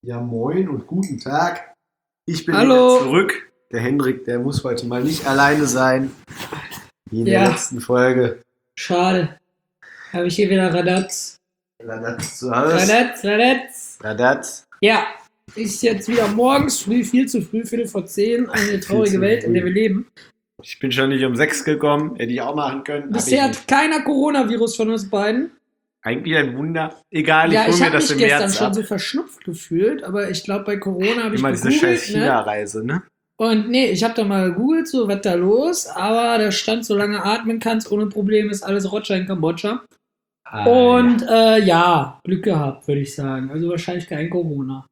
Ja, moin und guten Tag. Ich bin Hallo. wieder zurück. Der Hendrik, der muss heute mal nicht alleine sein. Wie in der Ja. letzten Folge. Schade. Habe ich hier wieder Radatz. Radatz zu Hause. Radatz. Radatz. Ja, ist jetzt wieder morgens früh, viel zu früh, 10:45. Eine traurige zu Welt, in früh. der wir leben. Ich bin schon nicht um 6 gekommen. Hätte ich auch machen können. Bisher Hab ich hat keiner Coronavirus von uns beiden. nicht. Eigentlich ein Wunder. Egal, ich Ja, hole ich mir habe das mich im gestern März schon ab. so verschnupft gefühlt, aber ich glaube, bei Corona habe ich Immer diese scheiß gegoogelt, ne? China-Reise, ne? Und nee, ich habe da mal gegoogelt, so, was da los, aber da stand, solange atmen kannst, ohne Probleme, ist alles Roger in Kambodscha. Und ja, Glück gehabt, würde ich sagen. Also wahrscheinlich kein Corona.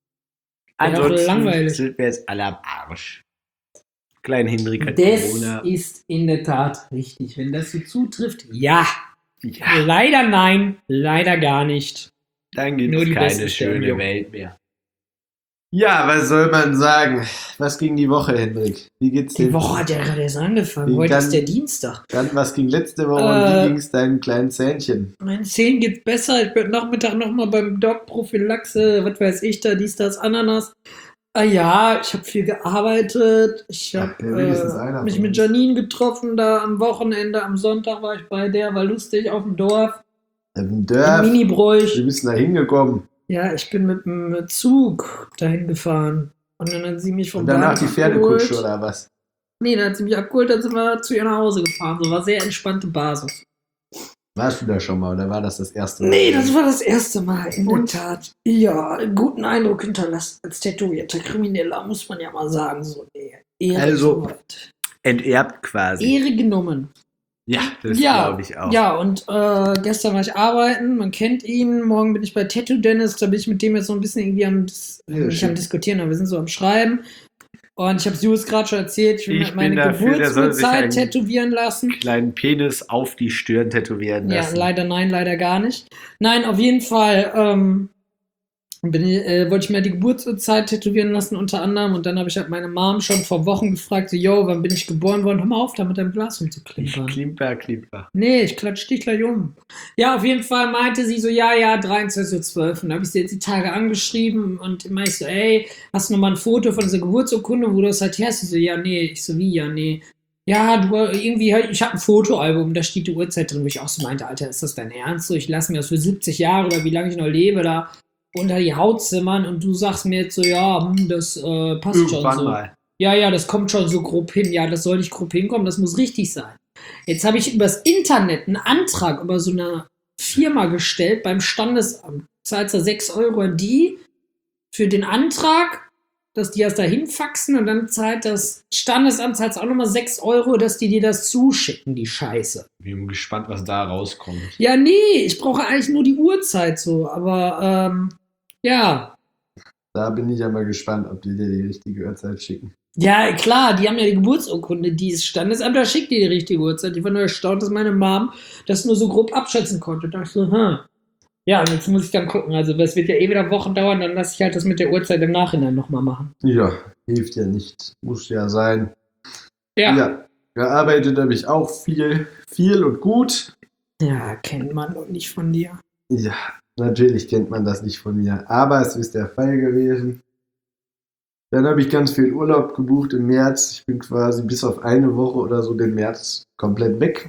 Wäre auch Ansonsten langweilig. sind wir jetzt alle am Arsch. Klein Hendrik hat Das Corona. ist in der Tat richtig. Wenn das so zutrifft, ja. Ja, Leider nein, leider gar nicht. dann gibt Nur es die keine besten schöne sterben. Welt mehr. Ja, was soll man sagen? Was ging die Woche, Hendrik? Wie geht's dir? Die Woche hat ja gerade erst angefangen. Wie Heute kann- ist der Dienstag. Dann, was ging letzte Woche und wie ging es deinem kleinen Zähnchen? Meinen Zähnen geht's besser. Ich bin Nachmittag nochmal beim Doc, Prophylaxe, was weiß ich da, dies, das, Ananas. Ah ja, ich habe viel gearbeitet. Ich habe Ja, wenigstens einer mich von mit uns. Janine getroffen, da am Wochenende, am Sonntag war ich bei der, war lustig auf dem Dorf, Im im Dörf. Wir Minibräuch. müssen da hingekommen. Ja, ich bin mit dem Zug dahin gefahren. Und dann hat sie mich vom Und danach die Bahnhof Pferdekutsche abgeholt. oder was? Nee, dann hat sie mich abgeholt, dann sind wir zu ihr nach Hause gefahren. So war sehr entspannte Basis. Warst du da schon mal oder war das das erste Mal? Nee, das war das erste Mal, in Und? der Tat. Ja, einen guten Eindruck hinterlassen als tätowierter Krimineller, muss man ja mal sagen. So, nee. Ehre Also, soweit. Enterbt quasi. Ehre genommen. Ja, das Ja, glaube ich auch. Ja, und gestern war ich arbeiten, man kennt ihn, morgen bin ich bei Tattoo Dennis, da bin ich mit dem jetzt so ein bisschen irgendwie nicht schön. am Diskutieren, aber wir sind so am Schreiben. Und ich habe Jules gerade schon erzählt, ich will Ich mir meine bin dafür, der soll sich Geburtsurzeit einen tätowieren lassen. Kleinen Penis auf die Stirn tätowieren Ja, lassen. leider nein, leider gar nicht. Nein, auf jeden Fall wollte ich mir die Geburtsurzeit tätowieren lassen, unter anderem. Und dann habe ich halt meine Mom schon vor Wochen gefragt, so, yo, wann bin ich geboren worden? Hör mal auf, da mit deinem Glas rumzuklimpern. Klimper. Nee, ich klatsch dich gleich um. Ja, auf jeden Fall meinte sie so, ja, 23:12 Uhr. Und dann habe ich sie jetzt die Tage angeschrieben und meinte ich so, ey, hast du noch mal ein Foto von dieser Geburtsurkunde, wo du das halt her hast? Sie so, ja, nee. Ich so, wie, ja, nee. Ja, du irgendwie, ich habe ein Fotoalbum, da steht die Uhrzeit drin, wo ich auch so meinte, Alter, ist das dein Ernst? So, ich lasse mir das für 70 Jahre oder wie lange ich noch lebe, da unter die Haut zimmern und du sagst mir jetzt so, ja, das passt schon Irgendwann so. mal. Ja, das kommt schon so grob hin. Ja, das soll nicht grob hinkommen, das muss richtig sein. Jetzt habe ich übers Internet einen Antrag über so eine Firma gestellt beim Standesamt. Zahlst du 6 Euro an die für den Antrag, dass die das da hinfaxen und dann zahlt das Standesamt zahlst auch nochmal 6 Euro, dass die dir das zuschicken, die Scheiße. Ich bin gespannt, was da rauskommt. Ja, nee, ich brauche eigentlich nur die Uhrzeit so, aber ja. Da bin ich ja mal gespannt, ob die dir die richtige Uhrzeit schicken. Ja, klar, die haben ja die Geburtsurkunde, dieses Standesamt, da schickt die richtige Uhrzeit. Ich war nur erstaunt, dass meine Mom das nur so grob abschätzen konnte. Da dachte ich so, Ja, und jetzt muss ich dann gucken. Also, das wird ja eh wieder Wochen dauern, dann lasse ich halt das mit der Uhrzeit im Nachhinein nochmal machen. Ja, hilft ja nicht. Muss ja sein. Ja. Ja, gearbeitet habe ich auch viel und gut. Ja, kennt man doch nicht von dir. Ja, natürlich kennt man das nicht von mir, aber es ist der Fall gewesen. Dann habe ich ganz viel Urlaub gebucht im März. Ich bin quasi bis auf eine Woche oder so den März komplett weg.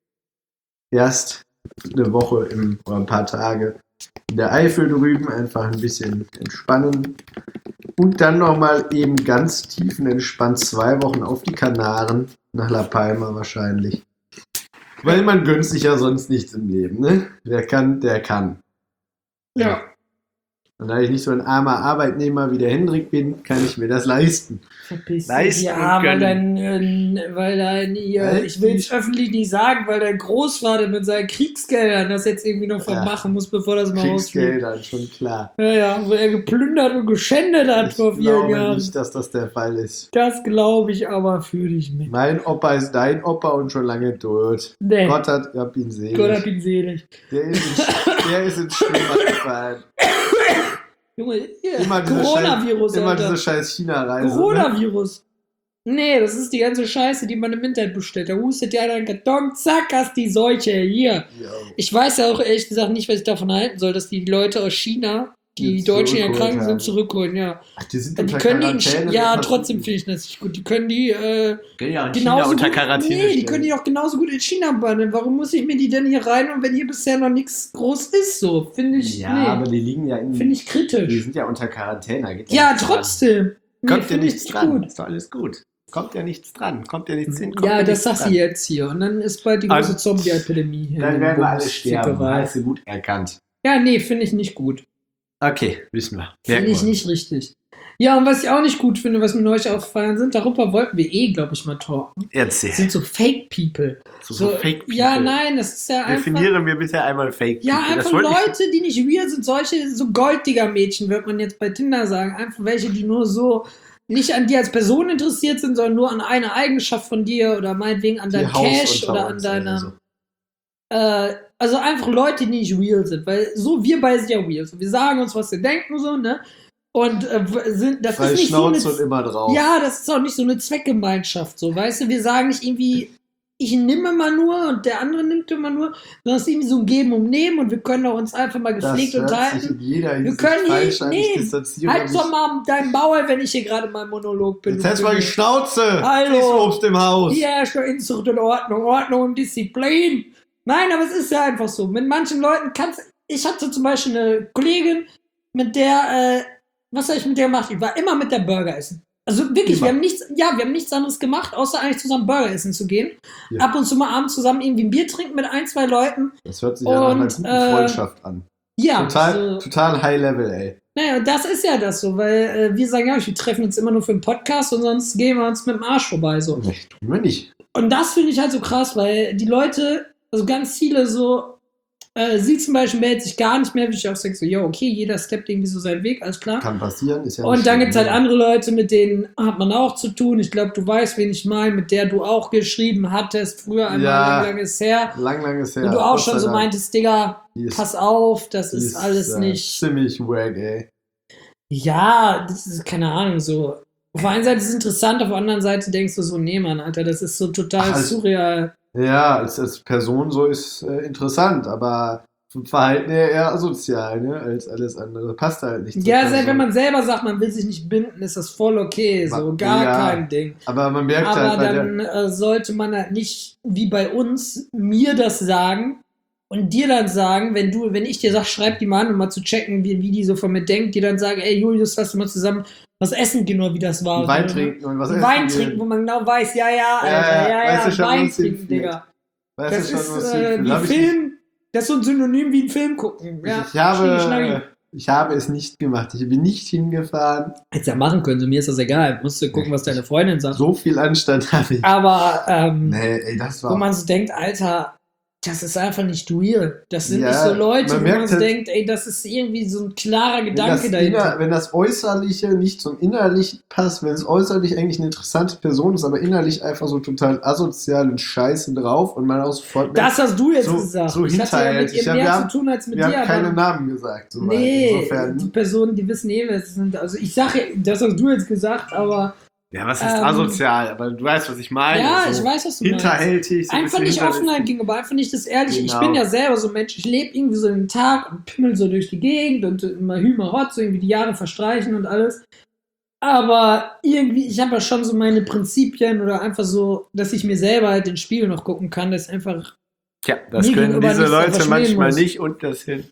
Erst eine Woche oder ein paar Tage in der Eifel drüben, einfach ein bisschen entspannen. Und dann nochmal eben ganz tiefenentspannt 2 Wochen auf die Kanaren, nach La Palma wahrscheinlich. Weil man gönnt sich ja sonst nichts im Leben, ne? Wer kann, der kann. Ja. Und da ich nicht so ein armer Arbeitnehmer wie der Hendrik bin, kann ich mir das leisten. Verpiss Leisten dich. Ja, können. weil dein, ich will es öffentlich nicht sagen, weil dein Großvater mit seinen Kriegsgeldern das jetzt irgendwie noch vermachen muss, bevor das mal rausfliegt. Kriegsgelder, schon klar. Ja, wo er geplündert und geschändet hat Ich vor 4 glaube Jahren. nicht, dass das der Fall ist. Das glaube ich aber für dich mit. Mein Opa ist dein Opa und schon lange tot. Nee. Gott hab ihn selig. Gott hab ihn selig. Der ist ins Schwimmbad gefallen. Junge, hier, Immer Coronavirus, immer Alter. diese scheiß China-Reise. Ne? Coronavirus. Nee, das ist die ganze Scheiße, die man im Internet bestellt. Da hustet ja einen Karton, zack, hast die Seuche hier. Jo. Ich weiß ja auch ehrlich gesagt nicht, was ich davon halten soll, dass die Leute aus China die jetzt Deutschen, die zurückgeholt erkrankt sind, haben. zurückholen, ja. Ach, die sind Die unter können Quarantäne. ja, trotzdem finde ich das nicht gut. Die können die Können ja in China genauso unter gut, Quarantäne nee, die stellen. können die auch genauso gut in China bannen. Warum muss ich mir die denn hier rein und wenn hier bisher noch nichts groß ist, so? Finde ich, Ja, nee. aber die liegen ja in. Finde ich Die kritisch. sind ja unter Quarantäne. Geht Ja, nichts dran. trotzdem. Nee, Kommt ja finde ich nichts nicht dran. gut. Ist doch alles gut. Kommt ja nichts dran. Kommt ja nichts hin. Kommt Ja, ja das nichts sagst du dran. jetzt hier. Und dann ist bald die große Also, Zombie-Epidemie hier. Dann in werden wir alle Bundesfickerei. sterben. Hast du gut erkannt. Ja, nee, finde ich nicht gut. Okay, wissen wir. Finde ich nicht richtig. Ja, und was ich auch nicht gut finde, was mir neulich aufgefallen sind, darüber wollten wir glaube ich, mal talken, Erzähl. sind so Fake-People. So Fake People. Ja, nein, das ist ja einfach... Definieren wir bitte einmal Fake People. Ja, Das einfach wollte ich- Leute, die nicht real sind, solche so Golddigger-Mädchen, wird man jetzt bei Tinder sagen. Einfach welche, die nur so nicht an dir als Person interessiert sind, sondern nur an eine Eigenschaft von dir oder meinetwegen an Die deinem Haus Cash unter oder an uns, deiner... also. Also einfach Leute, die nicht real sind, weil so wir beide sind ja real. So, wir sagen uns, was wir denken, so, ne? Und das Frei ist nicht so Schnauze eine, und immer drauf. ja, das ist auch nicht so eine Zweckgemeinschaft, so, weißt du? Wir sagen nicht irgendwie, ich nehme immer nur und der andere nimmt immer nur, sondern es ist irgendwie so ein Geben und Nehmen und wir können auch uns einfach mal Das gepflegt hört sich unterhalten. in jeder Hinsicht können hier- falsch an. Ich nee, distanziere Halt mich. doch mal deinen Maul, wenn ich hier gerade mal im Monolog bin. Jetzt hältst du mal die Schnauze. Hallo. Ist Obst im Haus. Hier herrscht doch Inzucht und Ordnung und Disziplin. Nein, aber es ist ja einfach so. Mit manchen Leuten kannst ich hatte zum Beispiel eine Kollegin, mit der, was habe ich mit der gemacht? Ich war immer mit der Burger essen. Also wirklich, Immer. wir haben nichts anderes gemacht, außer eigentlich zusammen Burger essen zu gehen. Ja. Ab und zu mal abends zusammen irgendwie ein Bier trinken mit ein, zwei Leuten. Das hört sich ja nach einer Und, guten Freundschaft an. Ja, Total, total High Level, ey. naja, das ist ja das so, weil wir sagen ja, wir treffen uns immer nur für einen Podcast und sonst gehen wir uns mit dem Arsch vorbei. So. Nee, tun wir nicht. Und das finde ich halt so krass, weil die Leute, also ganz viele so, sie zum Beispiel meldet sich gar nicht mehr, wie ich auch sage, so, ja, okay, jeder steppt irgendwie so seinen Weg, alles klar. Kann passieren, ist ja Und nicht dann schlimm. gibt es halt andere Leute, mit denen hat man auch zu tun. Ich glaube, du weißt, wen ich meine, mit der du auch geschrieben hattest, früher einmal Ja. lang ist her. Lang ist her. Und du auch Gott schon sei so Dank. meintest, Digga, Die ist- pass auf, das die ist alles nicht. Ziemlich wack, ey. Ja, das ist keine Ahnung, so. Auf der einen Seite ist es interessant, auf der anderen Seite denkst du so, nee, Mann, Alter, das ist so total Ach, also- surreal. Ja, als Person so ist interessant, aber vom Verhalten her eher asozial, ne, als alles andere. Passt halt nicht. zur Ja, Person. selbst wenn man selber sagt, man will sich nicht binden, ist das voll okay, so, gar Ja. kein Ding. Aber man merkt Aber halt bei dann sollte man halt nicht, wie bei uns, mir das sagen und dir dann sagen, wenn ich dir sage, schreib die mal an, um mal zu checken, wie die so von mir denkt, dir dann sagen, ey Julius, lass uns mal zusammen was essen gehen oder wie das war. Wein So, trinken und was ne? essen Wein gehen. trinken, wo man genau weiß, ja, Alter, weißt du schon, Wein was sie trinken, fühlt. Digga. Weißt Das du schon, ist was sie- wie Hab ich- Film, das ist so ein Synonym wie ein Film gucken. Ja, Schnacki. ich habe es nicht gemacht. Ich bin nicht hingefahren. Hättest ja machen können, so mir ist das egal. Musst du gucken, was deine Freundin sagt. So viel Anstand habe ich. Aber, Nee, ey, das wo war. man so denkt, Alter, das ist einfach nicht real. Das sind Ja, nicht so Leute, man wo merkt man so halt- denkt, ey, das ist irgendwie so ein klarer Wenn Gedanke dahinter. wenn das Äußerliche nicht zum Innerlichen passt, wenn es äußerlich eigentlich eine interessante Person ist, aber innerlich einfach so total asozial und scheiße drauf und man auch sofort. Das hast du jetzt So- gesagt. so ich hatte ja mit hinterhältig. ihr Ja, mehr wir haben- zu tun als mit wir dir. haben keine aber Namen gesagt. Soweit. nee, die Insofern. Personen, die wissen wer es sind. Also ich sage, das hast du jetzt gesagt, aber Ja, was heißt asozial? Aber du weißt, was ich meine. ja, ich weiß, was du meinst. Hinterhältig. so ein Einfach bisschen nicht hinterlistig. Offenheit gegenüber, einfach nicht das Ehrliche. Ich Genau. bin ja selber so ein Mensch, ich lebe irgendwie so den Tag und pimmel so durch die Gegend und immer Hümer hot, so irgendwie die Jahre verstreichen und alles. Aber irgendwie, ich habe ja schon so meine Prinzipien oder einfach so, dass ich mir selber halt den Spiegel noch gucken kann, dass einfach, Tja, das Mir können gegenüber diese nichts Leute verschmähen manchmal muss. nicht und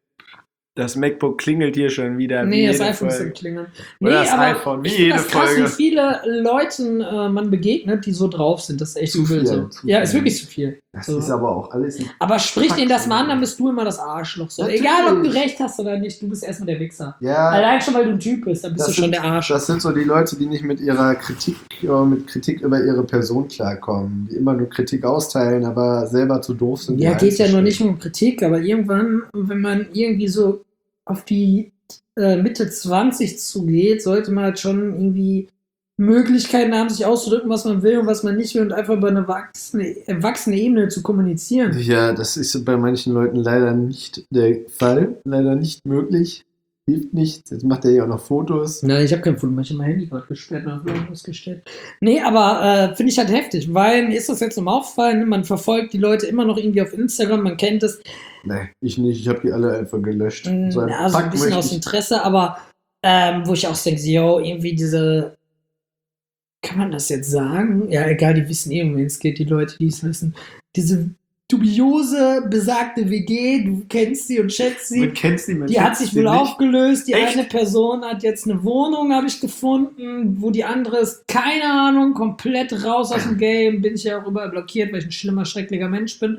das MacBook klingelt hier schon wieder. wie nee, das jede iPhone ist Folge. am Klingeln. Oder das iPhone, wie ich finde jede das krass, Folge. wie viele Leuten man begegnet, die so drauf sind. Das ist echt Zu übel viel, so. zu Ja, viel. ist wirklich zu viel. Das So. ist aber auch alles. Aber sprich Fuck, denen das mal an, dann ey. bist du immer das Arschloch. So. Natürlich. Egal, ob du recht hast oder nicht, du bist erstmal der Wichser. Ja, Allein schon, weil du ein Typ bist, dann bist Das du schon sind- der Arsch. das sind so die Leute, die nicht mit ihrer Kritik, mit Kritik über ihre Person klarkommen. Die immer nur Kritik austeilen, aber selber zu doof sind. Ja, die geht ja nur einzustellen. nicht nur um Kritik, aber irgendwann, wenn man irgendwie so auf die Mitte 20 zugeht, sollte man halt schon irgendwie Möglichkeiten haben, sich auszudrücken, was man will und was man nicht will und einfach über eine erwachsene Ebene zu kommunizieren. Ja, das ist bei manchen Leuten leider nicht der Fall. Leider nicht möglich. Hilft nichts. Jetzt macht er ja auch noch Fotos. Nein, ich habe kein Foto, ich habe mein Handy gerade gesperrt und auf lautlos gestellt. Nee, aber finde ich halt heftig, weil mir ist das jetzt nochmal aufgefallen, ne? Man verfolgt die Leute immer noch irgendwie auf Instagram, man kennt es. Nee, ich nicht. Ich habe die alle einfach gelöscht. So ein bisschen aus Interesse, aber wo ich auch denke, yo, irgendwie diese, kann man das jetzt sagen? Ja, egal, die wissen um wen es geht, die Leute, die es wissen. Diese dubiose, besagte WG, du kennst sie und schätzt sie. Man kennt sie, die hat sich wohl aufgelöst. Die Echt? eine Person hat jetzt eine Wohnung, habe ich gefunden, wo die andere ist, keine Ahnung, komplett raus aus dem Game. Bin ich ja auch überall blockiert, weil ich ein schlimmer, schrecklicher Mensch bin.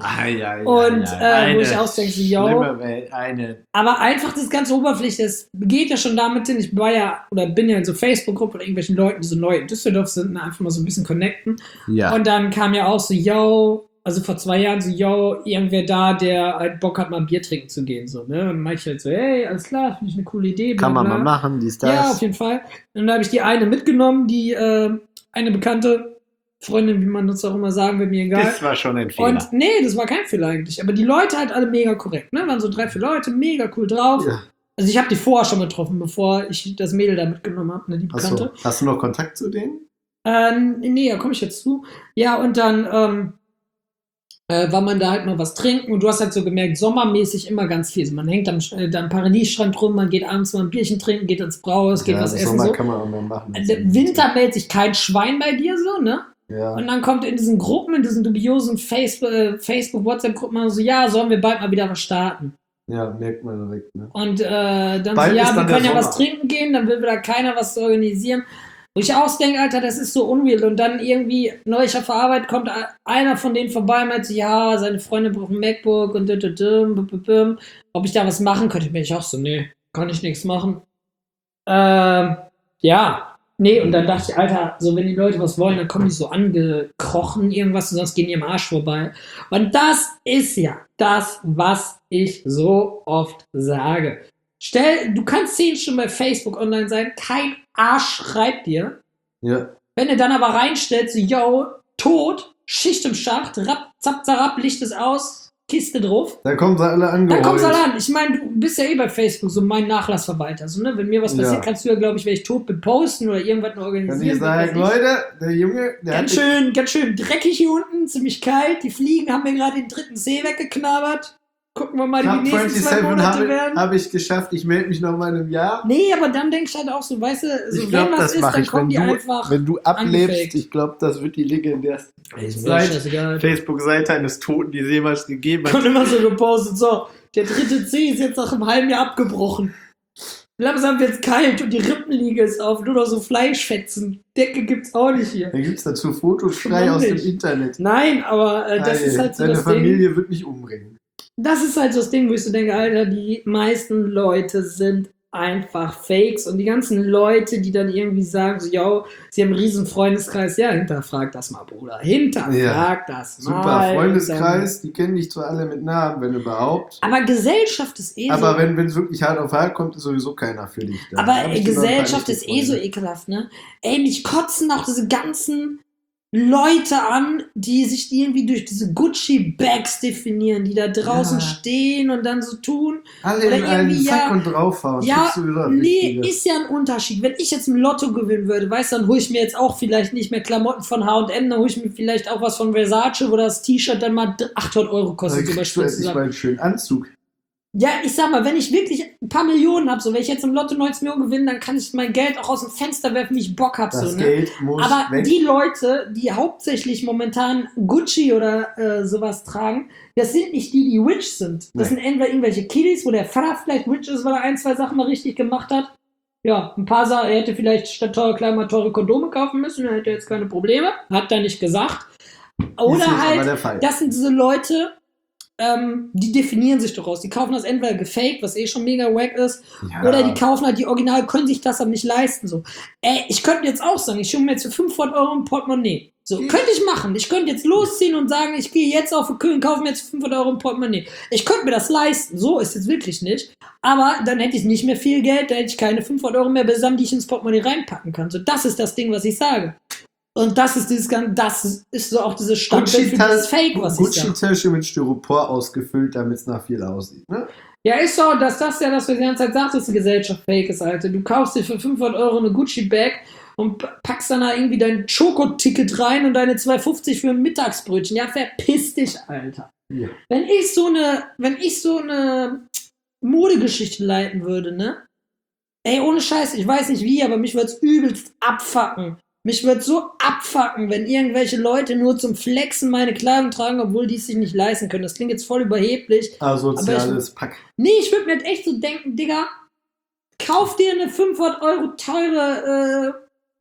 Wo ich auch denke, yo. Aber einfach das ganze Oberfläche, das geht ja schon damit hin. Ich war ja, oder bin ja in so Facebook-Gruppen oder irgendwelchen Leuten, die so neu in Düsseldorf sind, einfach mal so ein bisschen connecten. Ja. Und dann kam ja auch so, yo, also vor 2 Jahren so, yo, irgendwer da, der halt Bock hat, mal ein Bier trinken zu gehen, so, ne? Und dann meinte ich halt so, hey, alles klar, finde ich eine coole Idee. Kann man mal machen, dies, das. Ja, auf jeden Fall. Und dann habe ich die eine mitgenommen, die, eine bekannte Freundin, wie man das auch immer sagen will, mir egal. Das war schon ein Fehler. Und nee, das war kein Fehler eigentlich. Aber die Leute halt alle mega korrekt, ne? Waren so 3, 4 Leute, mega cool drauf. Ja. Also ich habe die vorher schon getroffen, bevor ich das Mädel da mitgenommen habe, ne, die Bekannte. Achso. Hast du noch Kontakt zu denen? Nee, da komme ich jetzt zu. Ja, und dann, war man da halt mal was trinken und du hast halt so gemerkt, sommermäßig immer ganz viel. Also man hängt am Paradiesstrand rum, man geht abends mal ein Bierchen trinken, geht ins Brauhaus, geht was essen. Sommer so. Kann man auch mal machen. Winter meldet sich kein Schwein bei dir so, ne? Ja. Und dann kommt in diesen Gruppen, in diesen dubiosen Facebook, WhatsApp-Gruppen man so, ja, sollen wir bald mal wieder was starten? Ja, merkt man direkt, ne? Und dann bald so, ja, wir können ja Sommer. was trinken gehen, dann will wieder keiner was organisieren. Wo ich ausdenke, Alter, das ist so unreal. Und dann irgendwie, neulich auf der Arbeit kommt einer von denen vorbei und meint so, ja, seine Freundin braucht ein MacBook und ob ich da was machen könnte. Bin ich auch so, nee, kann ich nichts machen. Ja, nee, und dann dachte ich, Alter, so wenn die Leute was wollen, dann kommen die so angekrochen irgendwas und sonst gehen die am Arsch vorbei. Und das ist ja das, was ich so oft sage. Du kannst 10 Stunden bei Facebook online sein, kein Arsch schreibt dir. Ja. Wenn du dann aber reinstellst, so, yo, tot, Schicht im Schacht, rapp, zapp, zarab, Licht ist aus, Kiste drauf. Da kommen sie alle an. Ich meine, du bist ja bei Facebook so mein Nachlassverwalter. So, ne? Wenn mir was passiert, kannst du ja, glaube ich, wenn ich tot bin, posten oder irgendwas organisieren. Kann ich sagen, Leute, der Junge, der ganz schön dreckig hier unten, ziemlich kalt. Die Fliegen haben mir gerade den 3. Zeh weggeknabbert. Gucken wir mal, wie die nächsten 2 Monate werden. Habe ich geschafft. Ich melde mich noch mal in einem Jahr. Nee, aber dann denke ich halt auch so, weißt du, so ich glaub, wenn was ist, dann kommen die einfach wenn du ablebst, ich glaube, das wird die legendärste Facebook-Seite eines Toten, die es jemals gegeben hat. Und immer so gepostet, so, der 3. C ist jetzt nach einem halben Jahr abgebrochen. Langsam wird's kalt und die Rippenliege ist auf, nur noch so Fleischfetzen. Decke gibt's auch nicht hier. Da gibt's dazu Fotos frei aus dem Internet. Nein, aber das ist halt so das Ding. Deine Familie wird mich umbringen. Das ist halt so das Ding, wo ich so denke, Alter, die meisten Leute sind einfach Fakes und die ganzen Leute, die dann irgendwie sagen, so, yo, sie haben einen riesen Freundeskreis, ja, hinterfrag das mal, Bruder, hinterfrag das mal. Super Freundeskreis, die kennen dich zwar alle mit Namen, wenn überhaupt. Aber Gesellschaft ist so. Aber wenn es wirklich hart auf hart kommt, ist sowieso keiner für dich da. Aber Gesellschaft ist so ekelhaft, ne? Ey, mich kotzen auch diese ganzen Leute an, die sich irgendwie durch diese Gucci-Bags definieren, die da draußen stehen und dann so tun. Alle oder in einen Sack und draufhauen. Ja, nee, ist ja ein Unterschied. Wenn ich jetzt im Lotto gewinnen würde, weißt du, dann hole ich mir jetzt auch vielleicht nicht mehr Klamotten von H&M, dann hole ich mir vielleicht auch was von Versace, wo das T-Shirt dann mal 800 Euro kostet. Dann kriegst du jetzt nicht mal einen schönen Anzug. Ja, ich sag mal, wenn ich wirklich ein paar Millionen habe, so wenn ich jetzt im Lotto 90 Millionen gewinne, dann kann ich mein Geld auch aus dem Fenster werfen, wie ich Bock habe. Das so, Geld muss aber weg. Die Leute, die hauptsächlich momentan Gucci oder sowas tragen, das sind nicht die rich sind. Das sind entweder irgendwelche Kiddies, wo der Vater vielleicht rich ist, weil er 1, 2 Sachen mal richtig gemacht hat. Ja, ein paar Sachen, er hätte vielleicht statt teure Kleider mal teure Kondome kaufen müssen, er hätte jetzt keine Probleme. Hat er nicht gesagt. Oder halt, das sind diese Leute, die definieren sich daraus. Die kaufen das entweder gefaked, was schon mega wack ist, oder die kaufen halt die Original, können sich das aber nicht leisten. So. Ey, ich könnte jetzt auch sagen, ich hole mir jetzt für 500 Euro ein Portemonnaie. So, könnte ich machen. Ich könnte jetzt losziehen und sagen, ich gehe jetzt auf den Kühl und kaufe mir jetzt für 500 Euro ein Portemonnaie. Ich könnte mir das leisten. So ist es wirklich nicht. Aber dann hätte ich nicht mehr viel Geld, dann hätte ich keine 500 Euro mehr beisammen, die ich ins Portemonnaie reinpacken kann. So, das ist das Ding, was ich sage. Und das ist das ist so auch dieses Standbild für dieses Fake, was ich sage. Gucci-Tasche mit Styropor ausgefüllt, damit es nach viel aussieht, ne? Ja, ist so, dass das ja, was wir die ganze Zeit sagt, dass die Gesellschaft fake ist, Alter. Du kaufst dir für 500 Euro eine Gucci-Bag und packst dann da irgendwie dein Schoko-Ticket rein und deine 2,50 für ein Mittagsbrötchen. Ja, verpiss dich, Alter. Ja. Wenn ich so eine Modegeschichte leiten würde, ne? Ey, ohne Scheiß, ich weiß nicht wie, aber mich würde es übelst abfucken. Mich würde so abfucken, wenn irgendwelche Leute nur zum Flexen meine Kleidung tragen, obwohl die es sich nicht leisten können. Das klingt jetzt voll überheblich. Asoziales Pack. Nee, ich würde mir halt echt so denken, Digga, kauf dir eine 500 Euro teure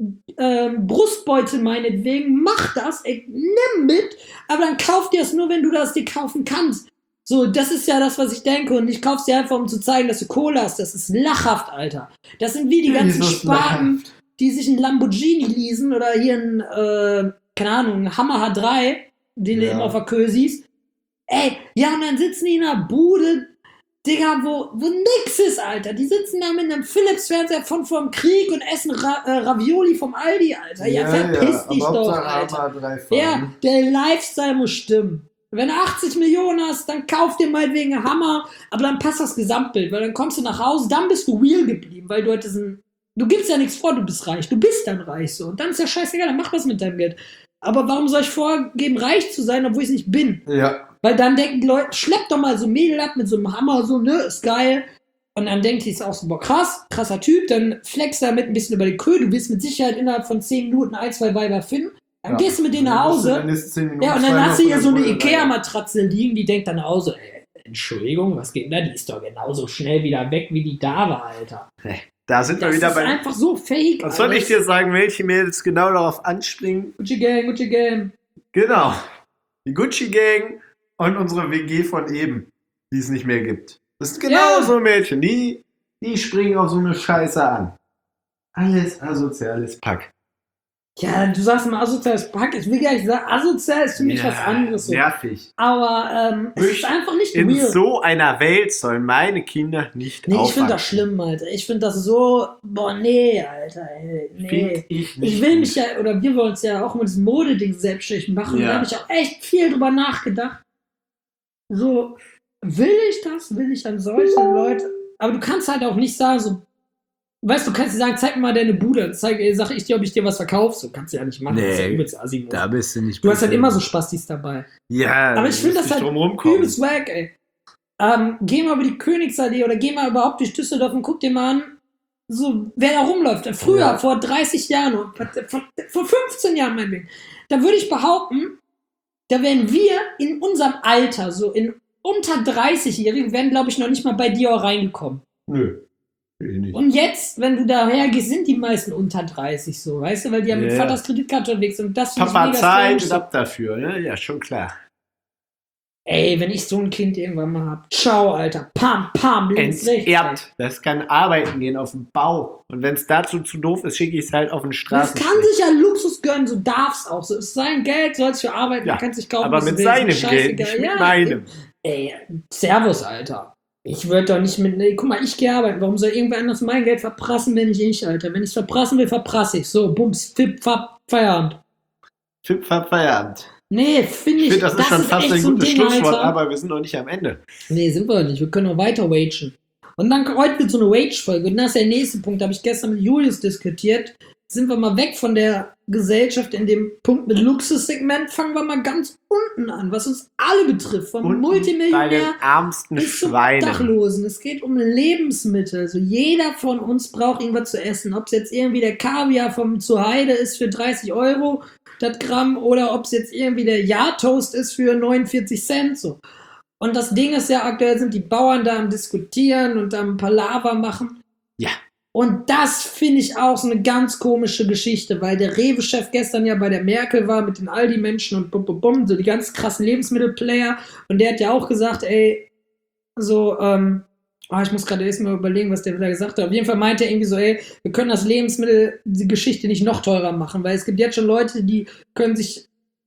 Brustbeute meinetwegen, mach das, ey, nimm mit, aber dann kauf dir es nur, wenn du das dir kaufen kannst. So, das ist ja das, was ich denke, und ich kauf's dir einfach, um zu zeigen, dass du Kohle hast. Das ist lachhaft, Alter. Das sind wie die ganzen Spaten, die sich einen Lamborghini leasen oder hier einen, keine Ahnung, einen Hammer H3, den du immer auf der Köhe siehst. Ey, ja, und dann sitzen die in einer Bude, Digga, wo nix ist, Alter. Die sitzen da mit einem Philips-Fernseher vom Krieg und essen Ravioli vom Aldi, Alter. Ja, verpiss dich doch, Alter. Ja, der Lifestyle muss stimmen. Wenn du 80 Millionen hast, dann kauf dir meinetwegen einen Hammer, aber dann passt das Gesamtbild, weil dann kommst du nach Hause, dann bist du real geblieben, weil du hattest du gibst ja nichts vor, du bist reich, du bist dann reich so und dann ist ja scheißegal, dann mach was mit deinem Geld. Aber warum soll ich vorgeben, reich zu sein, obwohl ich es nicht bin? Ja. Weil dann denken die Leute, schlepp doch mal so ein Mädel ab mit so einem Hammer, so, ne, ist geil. Und dann denkt die, ist auch so, boah, krasser Typ, dann flext damit ein bisschen über die Köhe, du wirst mit Sicherheit innerhalb von 10 Minuten 1, 2 Weiber finden. Dann gehst du mit denen nach Hause. Ja, und dann hast du hier so eine Ikea-Matratze liegen, die denkt dann nach Hause, Entschuldigung, was geht denn da? Die ist doch genauso schnell wieder weg, wie die da war, Alter. Da sind wir wieder bei. Das ist einfach so fake. Was soll ich dir sagen, welche Mädels genau darauf anspringen? Gucci Gang. Genau. Die Gucci Gang und unsere WG von eben, die es nicht mehr gibt. Das sind genau so Mädchen, die springen auf so eine Scheiße an. Alles asoziales Pack. Ja, du sagst immer asoziales Pack. Ich will gar nicht sagen, asozial ist für mich was anderes. So. Nervig. Aber es ist einfach nicht in real. So einer Welt sollen meine Kinder nicht aufwachsen. Ich finde das schlimm, Alter. Ich finde das so, boah, nee, Alter, ey, nee. Find ich nicht. Ich will mich ja, oder wir wollen uns ja auch mit diesem Modeding selbstständig machen. Ja. Da habe ich auch echt viel drüber nachgedacht. So, will ich das? Will ich an solche Leute? Aber du kannst halt auch nicht sagen, so, weißt du, kannst dir sagen, zeig mir mal deine Bude. Sag ich dir, ob ich dir was verkaufe. So kannst du ja nicht machen. Nee, das ist ja übelst Asimo. Da bist du nicht. Du hast halt immer so Spastis dabei. Ja, aber ich finde das halt übelst wack, ey. Geh mal über die Königsallee oder geh mal überhaupt durch Düsseldorf und guck dir mal an, so, wer da rumläuft. Früher, vor 30 Jahren, vor 15 Jahren, meinetwegen. Da würde ich behaupten, da wären wir in unserem Alter, so in unter 30-Jährigen, wären, glaube ich, noch nicht mal bei dir auch reingekommen. Nö. Nicht. Und jetzt, wenn du daher gehst, sind die meisten unter 30 so, weißt du, weil die haben mit Vaters Kreditkarte unterwegs und das finde ich mega Papa zahlt ab dafür, ne? Ja, schon klar. Ey, wenn ich so ein Kind irgendwann mal hab, ciao, Alter, pam, links, rechts. Das kann arbeiten gehen auf dem Bau. Und wenn es dazu zu doof ist, schicke ich es halt auf den Straßen. Das kann sich ja Luxus gönnen, so darf's auch. So ist sein Geld, soll es für arbeiten, man kann sich kaufen. Aber mit seinem Geld, nicht mit meinem. Ey, Servus, Alter. Ich würde doch nicht guck mal, ich gehe arbeiten. Warum soll irgendwer anders mein Geld verprassen, wenn ich, Alter? Wenn ich es verprassen will, verprasse ich. So, bums, Fipp, Fapp, Feierabend. Fipp, Fapp, Feierabend. Nee, finde ich, das ist schon fast ein gutes Schlusswort, aber wir sind noch nicht am Ende. Nee, sind wir nicht. Wir können noch weiter wagen. Und dann heute wird so eine Wage-Folge. Und das ist der nächste Punkt. Da habe ich gestern mit Julius diskutiert. Sind wir mal weg von der Gesellschaft in dem Punkt mit Luxussegment. Fangen wir mal ganz unten an, was uns alle betrifft. Vom Multimillionär bis zum Dachlosen. Es geht um Lebensmittel. Also jeder von uns braucht irgendwas zu essen. Ob es jetzt irgendwie der Kaviar vom Zuheide ist für 30 Euro das Gramm oder ob es jetzt irgendwie der Jahrtoast ist für 49 Cent. So. Und das Ding ist ja, aktuell sind die Bauern da am Diskutieren und am Palaver machen. Ja. Und das finde ich auch so eine ganz komische Geschichte, weil der Rewe-Chef gestern ja bei der Merkel war mit den Aldi-Menschen und so die ganz krassen Lebensmittelplayer. Und der hat ja auch gesagt, ey, so, ich muss gerade erst mal überlegen, was der da gesagt hat. Auf jeden Fall meinte er irgendwie so, ey, wir können das Lebensmittel, die Geschichte nicht noch teurer machen, weil es gibt jetzt schon Leute, die können sich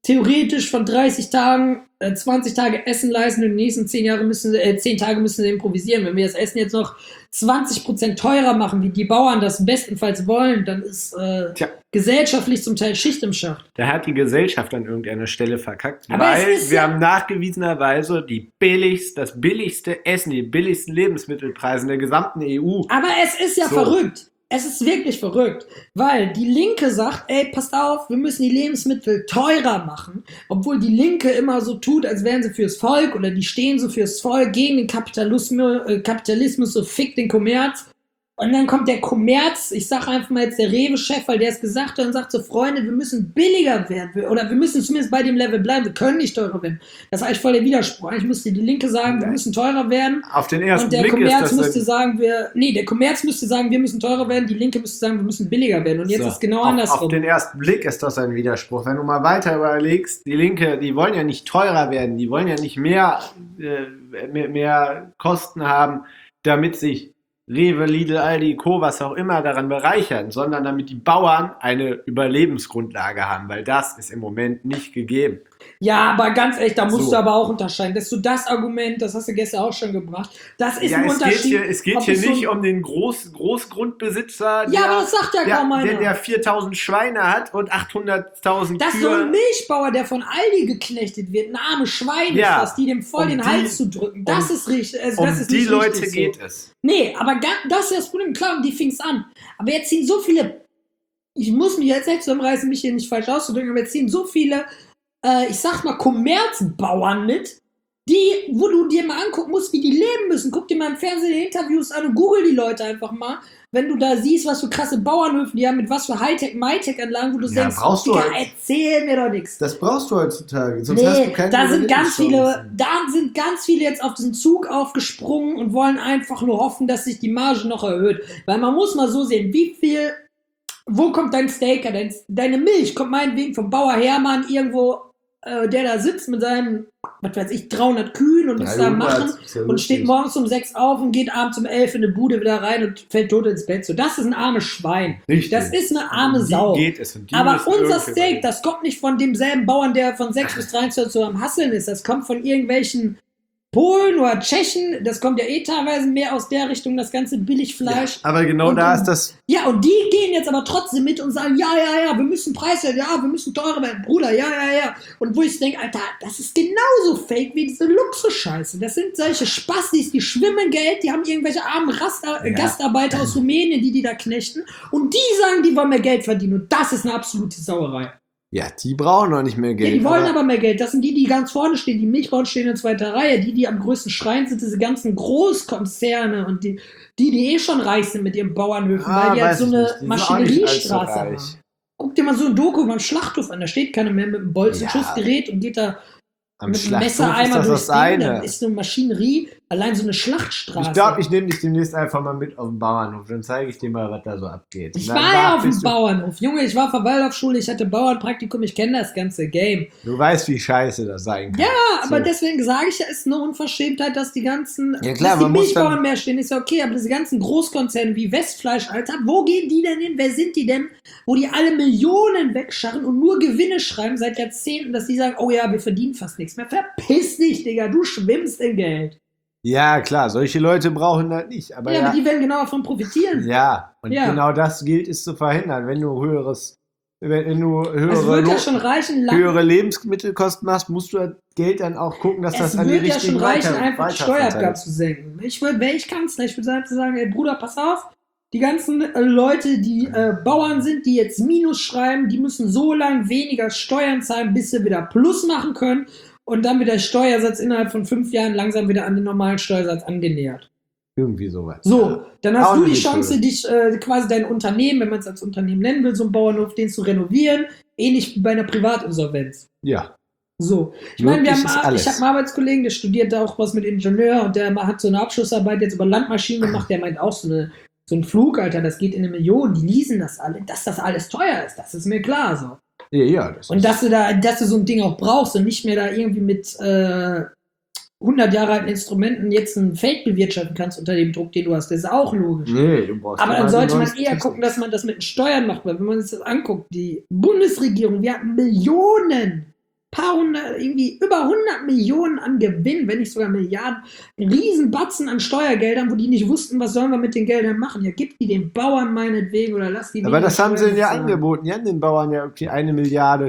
theoretisch von 30 Tagen 20 Tage Essen leisten und die nächsten 10 Tage müssen sie improvisieren. Wenn wir das Essen jetzt noch 20% teurer machen, wie die Bauern das bestenfalls wollen, dann ist gesellschaftlich zum Teil Schicht im Schacht. Da hat die Gesellschaft an irgendeiner Stelle verkackt, Aber weil wir haben nachgewiesenerweise das billigste Essen, die billigsten Lebensmittelpreise in der gesamten EU. Aber es ist ja verrückt. Es ist wirklich verrückt, weil die Linke sagt, ey, passt auf, wir müssen die Lebensmittel teurer machen, obwohl die Linke immer so tut, als wären sie fürs Volk oder die stehen so fürs Volk, gegen den Kapitalismus, so fick den Kommerz. Und dann kommt der Kommerz, ich sag einfach mal jetzt der Rewe-Chef, weil der es gesagt hat und sagt so, Freunde, wir müssen billiger werden oder wir müssen zumindest bei dem Level bleiben, wir können nicht teurer werden. Das ist eigentlich voll der Widerspruch. Eigentlich müsste die Linke sagen, wir müssen teurer werden. Auf den ersten und der Blick Kommerz ist das müsste sagen, der Kommerz müsste sagen, wir müssen teurer werden, die Linke müsste sagen, wir müssen billiger werden. Und jetzt ist genau andersrum. Auf den ersten Blick ist das ein Widerspruch. Wenn du mal weiter überlegst, die Linke, die wollen ja nicht teurer werden, die wollen ja nicht mehr Kosten haben, damit sich Rewe, Lidl, Aldi, Co., was auch immer daran bereichern, sondern damit die Bauern eine Überlebensgrundlage haben, weil das ist im Moment nicht gegeben. Ja, aber ganz ehrlich, da musst du aber auch unterscheiden. Das ist so das Argument, das hast du gestern auch schon gebracht. Das ist ein Unterschied. Es geht hier nicht um den Großgrundbesitzer, aber das sagt ja kaum einer. Der 4.000 Schweine hat und 800.000 Kühe. Das ist so ein Milchbauer, der von Aldi geknechtet wird, ein armes Schwein ist das, die dem voll den Hals zu drücken. Das ist richtig. Das ist die nicht Leute richtig geht so. es. Nee, aber das ist das Problem. Klar, und die fing es an. Aber jetzt ziehen so viele, ich muss mich jetzt selbst zusammenreißen, mich hier nicht falsch auszudrücken, aber jetzt ziehen so viele, ich sag mal, Kommerzbauern mit, wo du dir mal angucken musst, wie die leben müssen. Guck dir mal im Fernsehen die Interviews an und google die Leute einfach mal. Wenn du da siehst, was für krasse Bauernhöfe die haben, mit was für Hightech-MyTech-Anlagen, wo du denkst, erzähl mir doch nichts. Das brauchst du heutzutage, sonst hast du keine da sind ganz viele jetzt auf diesen Zug aufgesprungen und wollen einfach nur hoffen, dass sich die Marge noch erhöht. Weil man muss mal so sehen, wo kommt dein Steaker, deine Milch kommt meinetwegen vom Bauer Hermann irgendwo, der da sitzt mit seinen, was weiß ich, 300 Kühen und muss da machen und steht morgens um 6 auf und geht abends um 11 in eine Bude wieder rein und fällt tot ins Bett. So, das ist ein armes Schwein. Richtig. Das ist eine arme Sau. Aber unser Steak, das kommt nicht von demselben Bauern, der von 6 bis 23 so am Hasseln ist. Das kommt von irgendwelchen Polen oder Tschechen, das kommt ja teilweise mehr aus der Richtung, das ganze Billigfleisch. Ja, aber genau da ist das... Ja, und die gehen jetzt aber trotzdem mit und sagen, ja, wir müssen preiswert, wir müssen teurer werden, Bruder, ja. Und wo ich denke, Alter, das ist genauso fake wie diese Luxusscheiße. Das sind solche Spastis, die schwimmen Geld, die haben irgendwelche armen Gastarbeiter aus Rumänien, die da knechten. Und die sagen, die wollen mehr Geld verdienen. Und das ist eine absolute Sauerei. Ja, die brauchen noch nicht mehr Geld. Ja, die wollen aber mehr Geld. Das sind die ganz vorne stehen. Die Milchbauern stehen in zweiter Reihe. Die am größten schreien, sind diese ganzen Großkonzerne und die schon reich sind mit ihren Bauernhöfen, weil die halt so eine Maschineriestraße haben. Guck dir mal so ein Doku über einen Schlachthof an. Da steht keiner mehr mit einem Bolzenschussgerät und geht da mit einem Messereimer durchs Ding. Da ist so eine Maschinerie, allein so eine Schlachtstraße. Ich glaube, ich nehme dich demnächst einfach mal mit auf den Bauernhof. Dann zeige ich dir mal, was da so abgeht. Ich war ja auf dem Bauernhof. Junge, ich war auf der Waldorfschule, ich hatte Bauernpraktikum, ich kenne das ganze Game. Du weißt, wie scheiße das sein kann. Ja, aber deswegen sage ich ja, es ist eine Unverschämtheit, dass die ganzen, ja, klar, dass die Milchbauern mehr stehen, ist ja okay, aber diese ganzen Großkonzerne wie Westfleisch, Alter, wo gehen die denn hin? Wer sind die denn? Wo die alle Millionen wegscharren und nur Gewinne schreiben seit Jahrzehnten, dass die sagen, oh ja, wir verdienen fast nichts mehr. Verpiss dich, Digga, du schwimmst in Geld. Ja, klar, solche Leute brauchen das nicht. Aber aber die werden genau davon profitieren. Ja, und genau das gilt es zu verhindern. Wenn du höhere Lebensmittelkosten machst, musst du das Geld dann auch gucken, dass das an die richtigen Es würde ja schon reichen, einfach die Steuerabgabe verteilt. zu senken. Wäre ich Kanzler, ich würde sagen, ey Bruder, pass auf, die ganzen Leute, die Bauern sind, die jetzt Minus schreiben, die müssen so lange weniger Steuern zahlen, bis sie wieder Plus machen können. Und dann wird der Steuersatz innerhalb von 5 Jahren langsam wieder an den normalen Steuersatz angenähert. Irgendwie sowas. So, dann hast Auch du die nicht Chance, schön. dich quasi dein Unternehmen, wenn man es als Unternehmen nennen will, so einen Bauernhof, den zu renovieren, ähnlich wie bei einer Privatinsolvenz. Ja. So, ich meine, ich habe alles. einen Arbeitskollegen, der studiert da auch was mit Ingenieur und der hat so eine Abschlussarbeit jetzt über Landmaschinen gemacht, der meint auch so ein Flug, Alter, das geht in 1 Million, die leasen das alle, dass das alles teuer ist, das ist mir klar so. Ja, Und dass du so ein Ding auch brauchst und nicht mehr da irgendwie mit 100 Jahre alten Instrumenten jetzt ein Feld bewirtschaften kannst unter dem Druck, den du hast, das ist auch logisch. Nee, du brauchst aber dann sollte man eher gucken, dass man das mit den Steuern macht, weil wenn man sich das anguckt, die Bundesregierung, wir hatten Millionen irgendwie über 100 Millionen an Gewinn, wenn nicht sogar Milliarden, Riesenbatzen an Steuergeldern, wo die nicht wussten, was sollen wir mit den Geldern machen. Ja, gib die den Bauern meinetwegen oder lass die. Aber das haben sie ihnen ja angeboten. Die haben den Bauern ja okay 1 Milliarde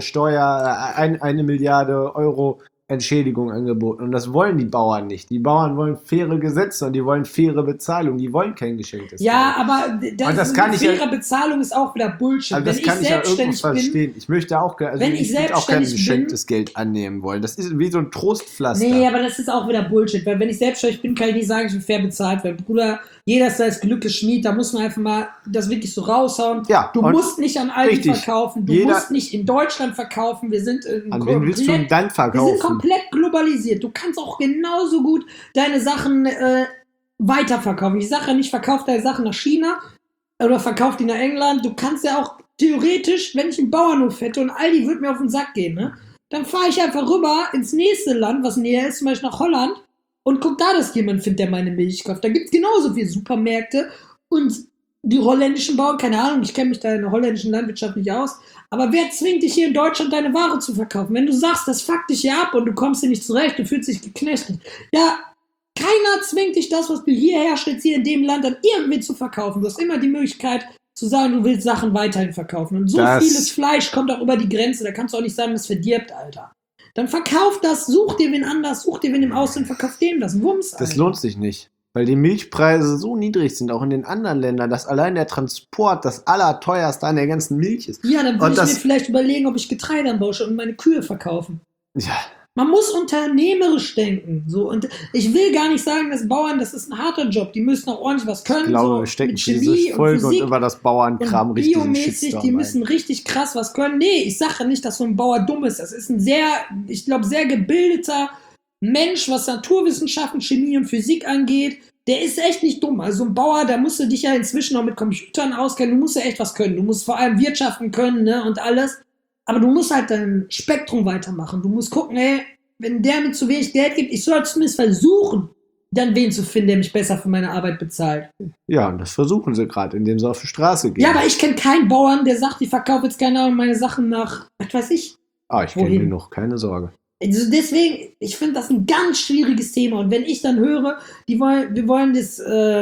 eine Milliarde Euro Entschädigung angeboten. Und das wollen die Bauern nicht. Die Bauern wollen faire Gesetze und die wollen faire Bezahlung. Die wollen kein geschenktes Ja, Geld. aber das kann ich faire Bezahlung ist auch wieder Bullshit. Also das kann ich ja irgendwo verstehen. Ich möchte auch, also wenn ich würde auch kein selbstständig geschenktes Geld annehmen wollen. Das ist wie so ein Trostpflaster. Nee, aber das ist auch wieder Bullshit, weil wenn ich selbstständig bin, kann ich nicht sagen, ich bin fair bezahlt, weil Bruder, jeder ist das Glück Schmied, da muss man einfach mal das wirklich so raushauen. Ja, du musst nicht an Aldi richtig. verkaufen, du musst nicht in Deutschland verkaufen, wir sind an wen willst du denn dann verkaufen? Wir sind komplett globalisiert. Du kannst auch genauso gut deine Sachen weiterverkaufen. Ich sage ja nicht, verkauf deine Sachen nach China oder verkauf die nach England. Du kannst ja auch theoretisch, wenn ich einen Bauernhof hätte und Aldi würde mir auf den Sack gehen, ne, dann fahre ich einfach rüber ins nächste Land, was näher ist, zum Beispiel nach Holland, und guck da, dass jemand findet, der meine Milch kauft. Da gibt es genauso viele Supermärkte und die holländischen Bauern, keine Ahnung, ich kenne mich da in der holländischen Landwirtschaft nicht aus, aber wer zwingt dich hier in Deutschland, deine Ware zu verkaufen? Wenn du sagst, das fuckt dich ja ab und du kommst hier nicht zurecht, du fühlst dich geknechtet. Ja, keiner zwingt dich, das, was du hier herstellst, hier in dem Land, dann irgendwie zu verkaufen. Du hast immer die Möglichkeit zu sagen, du willst Sachen weiterhin verkaufen. Und so vieles Fleisch kommt auch über die Grenze, da kannst du auch nicht sagen, das verdirbt, Alter. Dann verkauf das, such dir wen anders, such dir wen im Ausland, verkauf dem das. Wumms, Alter. Das lohnt sich nicht. Weil die Milchpreise so niedrig sind, auch in den anderen Ländern, dass allein der Transport das allerteuerste an der ganzen Milch ist. Ja, dann würde ich mir vielleicht überlegen, ob ich Getreide anbaue und meine Kühe verkaufen. Ja. Man muss unternehmerisch denken. So. Und ich will gar nicht sagen, dass Bauern, das ist ein harter Job, die müssen auch ordentlich was können. Ich glaube, so wir stecken mit diese Chemie Folge und Physik und über das Bauernkram richtig biomäßig, die müssen richtig krass was können. Nee, ich sage nicht, dass so ein Bauer dumm ist. Das ist ein ich glaube, sehr gebildeter Mensch, was Naturwissenschaften, Chemie und Physik angeht. Der ist echt nicht dumm. Also ein Bauer, da musst du dich ja inzwischen auch mit Computern auskennen. Du musst ja echt was können. Du musst vor allem wirtschaften können, ne, und alles. Aber du musst halt dein Spektrum weitermachen. Du musst gucken, ey, wenn der mir zu wenig Geld gibt, ich soll zumindest versuchen, dann wen zu finden, der mich besser für meine Arbeit bezahlt. Ja, und das versuchen sie gerade, indem sie auf die Straße gehen. Ja, aber ich kenne keinen Bauern, der sagt, ich verkaufe jetzt keine Ahnung meine Sachen nach, was weiß ich. Ich kenne genug, keine Sorge. Also deswegen, ich finde das ein ganz schwieriges Thema. Und wenn ich dann höre, wir wollen das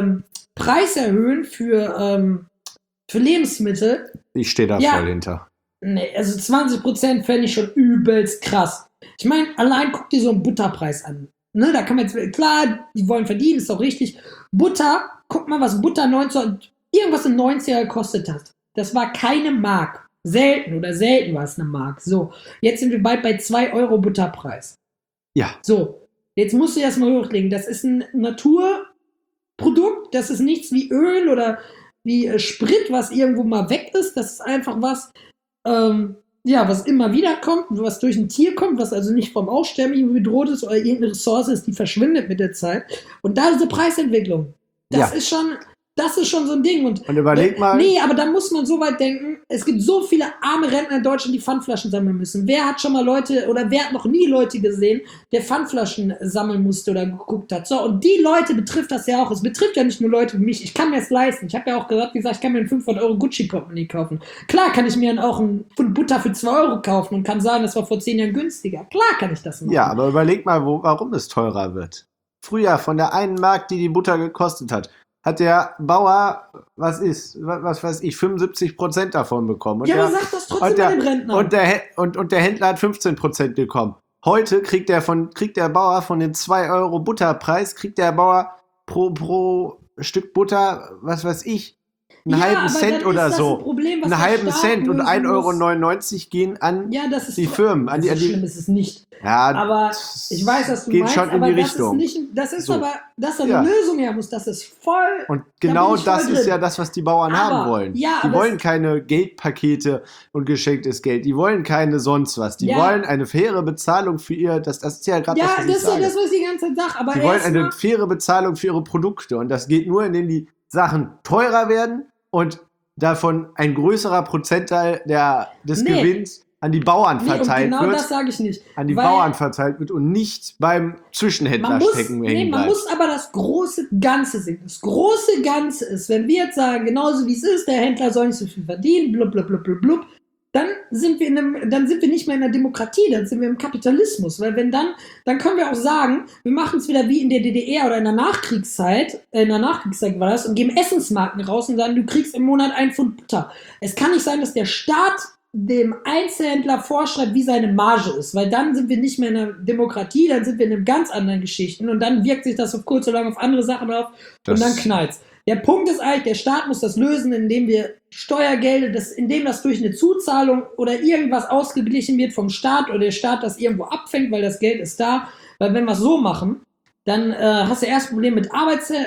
Preis erhöhen für Lebensmittel. Ich stehe da voll hinter. Nee, also 20% fände ich schon übelst krass. Ich meine, allein guck dir so einen Butterpreis an. Ne, da kann man jetzt, klar, die wollen verdienen, ist doch richtig. Butter, guck mal, was Butter irgendwas in 90er gekostet hat. Das war keine Mark. Selten war es eine Mark. So, jetzt sind wir bald bei 2 Euro Butterpreis. Ja. So, jetzt musst du das mal hochlegen. Das ist ein Naturprodukt, das ist nichts wie Öl oder wie Sprit, was irgendwo mal weg ist. Das ist einfach was, was immer wieder kommt, was durch ein Tier kommt, was also nicht vom Aussterben bedroht ist oder irgendeine Ressource ist, die verschwindet mit der Zeit. Und da ist eine Preisentwicklung. Das ist schon so ein Ding. Und überleg mal. Nee, aber da muss man so weit denken, es gibt so viele arme Rentner in Deutschland, die Pfandflaschen sammeln müssen. Wer hat noch nie Leute gesehen, der Pfandflaschen sammeln musste oder geguckt hat? So, und die Leute betrifft das ja auch. Es betrifft ja nicht nur Leute wie mich. Ich kann mir das leisten. Ich habe ja auch gesagt, ich kann mir einen 500 Euro Gucci-Company kaufen. Klar kann ich mir auch einen Pfund Butter für 2 Euro kaufen und kann sagen, das war vor 10 Jahren günstiger. Klar kann ich das machen. Ja, aber überleg mal, warum es teurer wird. Früher von der einen Mark, die Butter gekostet hat der Bauer, 75% davon bekommen. Und aber sag das trotzdem bei den Rentnern. Und der Händler hat 15% bekommen. Heute kriegt der Bauer von den 2 Euro Butterpreis, kriegt der Bauer pro Stück Butter, was weiß ich, einen halben Cent oder so. Einen halben Cent und 1,99 € gehen an die Firmen. So schlimm ist es nicht. Ja, aber ich weiß, was du geht meinst, schon in aber die Richtung. Das ist so. Aber, dass da eine Lösung her muss, das ist voll. Und genau das ist ja das, was die Bauern haben wollen. Ja, die wollen keine Geldpakete und geschenktes Geld. Die wollen keine sonst was. Die wollen eine faire Bezahlung für das ist ja gerade das, was ich sage. Ja, das ist die ganze Sache. Aber die wollen eine faire Bezahlung für ihre Produkte. Und das geht nur, indem die Sachen teurer werden und davon ein größerer Prozentteil des Gewinns an die Bauern verteilt wird. Genau das sage ich nicht. An die Bauern verteilt wird und nicht beim Zwischenhändler stecken hängen bleibt. Man muss aber das große Ganze sehen. Das große Ganze ist, wenn wir jetzt sagen, genauso wie es ist, der Händler soll nicht so viel verdienen, blub, blub, blub, blub, blub, dann sind wir nicht mehr in der Demokratie, dann sind wir im Kapitalismus. Weil wenn dann können wir auch sagen, wir machen es wieder wie in der DDR oder in der Nachkriegszeit war das, und geben Essensmarken raus und sagen, du kriegst im Monat 1 Pfund Butter. Es kann nicht sein, dass der Staat dem Einzelhändler vorschreibt, wie seine Marge ist, weil dann sind wir nicht mehr in der Demokratie, dann sind wir in einem ganz anderen Geschichten und dann wirkt sich das auf kurz oder lang auf andere Sachen auf und dann knallt's. Der Punkt ist eigentlich, der Staat muss das lösen, indem wir Steuergelder, indem das durch eine Zuzahlung oder irgendwas ausgeglichen wird vom Staat oder der Staat das irgendwo abfängt, weil das Geld ist da. Weil wenn wir es so machen, dann hast du erst ein Problem mit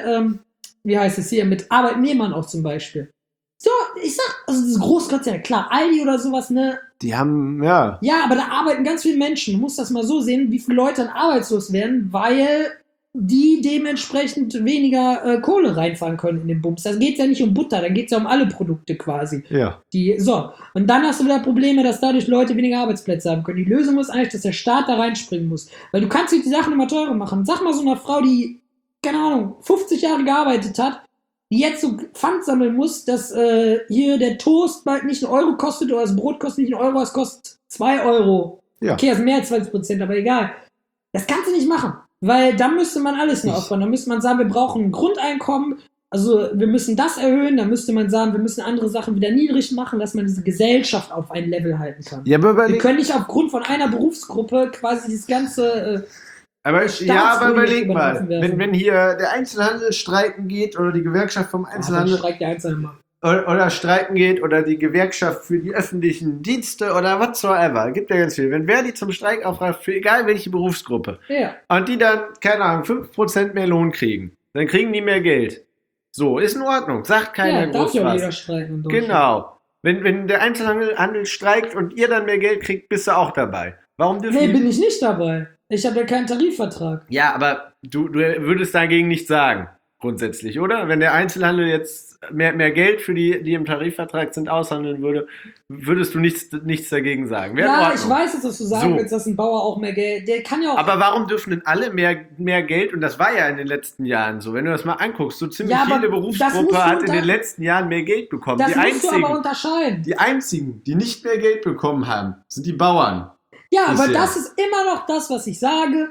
mit Arbeitnehmern auch zum Beispiel. So, ich sag, also das ist Großkonzerne, klar, Aldi oder sowas, ne? Die haben, ja. Ja, aber da arbeiten ganz viele Menschen. Du musst das mal so sehen, wie viele Leute dann arbeitslos werden, weil die dementsprechend weniger Kohle reinfahren können in den Bums. Da geht es ja nicht um Butter, da geht es ja um alle Produkte quasi. Ja. Und dann hast du wieder Probleme, dass dadurch Leute weniger Arbeitsplätze haben können. Die Lösung ist eigentlich, dass der Staat da reinspringen muss. Weil du kannst nicht die Sachen immer teurer machen. Sag mal so einer Frau, die, keine Ahnung, 50 Jahre gearbeitet hat, die jetzt so Pfand sammeln muss, dass hier der Toast bald nicht 1 Euro kostet oder das Brot kostet nicht 1 Euro, es kostet 2 Euro. Ja. Okay, das ist mehr als 20%, aber egal. Das kannst du nicht machen, weil dann müsste man alles nur aufbauen. Dann müsste man sagen, wir brauchen ein Grundeinkommen, also wir müssen das erhöhen, dann müsste man sagen, wir müssen andere Sachen wieder niedrig machen, dass man diese Gesellschaft auf ein Level halten kann. Ja, aber wir können nicht aufgrund von einer Berufsgruppe quasi das ganze... aber überleg mal, wenn hier der Einzelhandel streiken geht oder die Gewerkschaft vom Einzelhandel streikt der Einzelhandel. Oder streiken geht oder die Gewerkschaft für die öffentlichen Dienste oder whatsoever, gibt ja ganz viel. Wenn wer die zum Streik aufruft, für egal welche Berufsgruppe, und die dann, keine Ahnung, 5% mehr Lohn kriegen, dann kriegen die mehr Geld. So, ist in Ordnung, sagt keiner groß darf was. Jeder streiken in Deutschland. Genau. Wenn der Einzelhandel streikt und ihr dann mehr Geld kriegt, bist du auch dabei. Warum dürfen die... bin ich nicht dabei. Ich habe ja keinen Tarifvertrag. Ja, aber du würdest dagegen nichts sagen, grundsätzlich, oder? Wenn der Einzelhandel jetzt mehr Geld für die im Tarifvertrag sind, aushandeln würde, würdest du nichts dagegen sagen. Ja, ich weiß jetzt, dass du sagen willst, dass ein Bauer auch mehr Geld... Der kann ja auch... Aber warum dürfen denn alle mehr Geld? Und das war ja in den letzten Jahren so. Wenn du das mal anguckst, so ziemlich jede Berufsgruppe hat in den letzten Jahren mehr Geld bekommen. Das musst du aber unterscheiden. Die einzigen, die nicht mehr Geld bekommen haben, sind die Bauern. Ja, aber das ist immer noch das, was ich sage.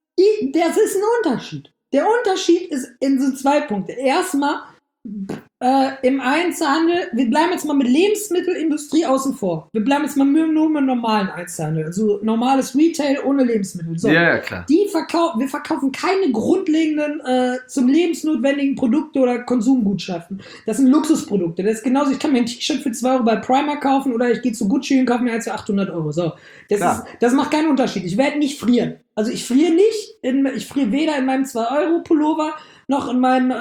Das ist ein Unterschied. Der Unterschied ist in so 2 Punkte. Erstmal, im Einzelhandel, wir bleiben jetzt mal mit Lebensmittelindustrie außen vor. Wir bleiben jetzt mal nur mit normalen Einzelhandel. Also normales Retail ohne Lebensmittel. So. Ja, klar. Wir verkaufen keine grundlegenden zum lebensnotwendigen Produkte oder Konsumgutschaften. Das sind Luxusprodukte. Das ist genauso, ich kann mir ein T-Shirt für 2 Euro bei Primark kaufen oder ich gehe zu Gucci und kaufe mir eins für 800 Euro. So. Das macht keinen Unterschied. Ich werde nicht frieren. Also ich friere nicht. Ich friere weder in meinem 2-Euro-Pullover noch in meinem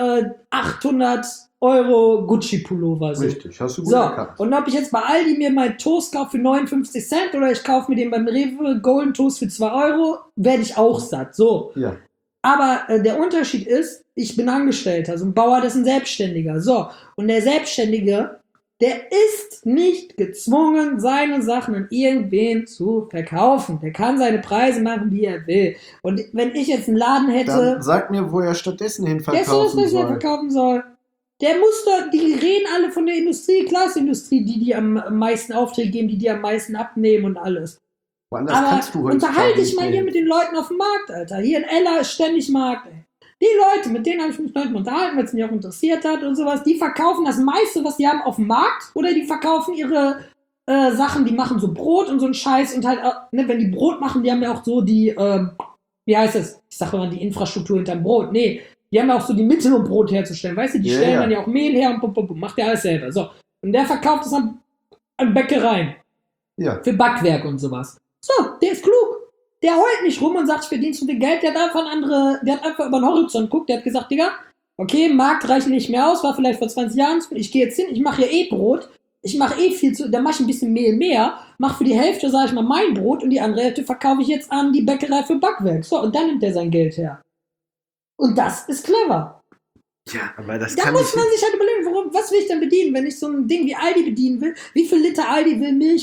800 Euro Gucci-Pullover. So. Richtig, hast du gut erkannt. Und ob ich jetzt bei Aldi mir meinen Toast kaufe für 59 Cent oder ich kaufe mir den beim Rewe Golden Toast für 2 Euro, werde ich auch satt. So. Ja. Aber der Unterschied ist, ich bin Angestellter. So ein Bauer, das ist ein Selbstständiger. So. Und der Selbstständige, der ist nicht gezwungen, seine Sachen an irgendwen zu verkaufen. Der kann seine Preise machen, wie er will. Und wenn ich jetzt einen Laden hätte... Dann sag mir, wo er stattdessen hin verkaufen soll. Der muss doch, die reden alle von der Industrie, Glasindustrie, die am meisten Aufträge geben, die am meisten abnehmen und alles. Woanders kannst du unterhalte dich mal hier mit den Leuten auf dem Markt, Alter. Hier in Ella ist ständig Markt, ey. Die Leute, mit denen habe ich mich neulich unterhalten, weil es mich auch interessiert hat und sowas, die verkaufen das meiste, was die haben, auf dem Markt, oder die verkaufen ihre Sachen, die machen so Brot und so einen Scheiß und halt, ne, wenn die Brot machen, die haben ja auch so die, wie heißt das? Ich sage immer die Infrastruktur hinterm Brot. Nee, die haben ja auch so die Mittel, um Brot herzustellen, weißt du, die stellen dann ja auch Mehl her und macht ja alles selber. So, und der verkauft das an Bäckereien. Ja. Für Backwerk und sowas. So, der ist klug. Der heult nicht rum und sagt, ich verdiene so viel Geld. Der hat einfach über den Horizont geguckt. Der hat gesagt, Digga, okay, Markt reicht nicht mehr aus, war vielleicht vor 20 Jahren. Ich gehe jetzt hin, ich mache hier Brot. Ich mache dann mache ich ein bisschen Mehl mehr, mache für die Hälfte, sage ich mal, mein Brot und die andere Hälfte verkaufe ich jetzt an die Bäckerei für Backwerk. So, und dann nimmt er sein Geld her. Und das ist clever. Ja, aber das da kann muss man sich halt überlegen, was will ich denn bedienen, wenn ich so ein Ding wie Aldi bedienen will? Wie viel Liter Aldi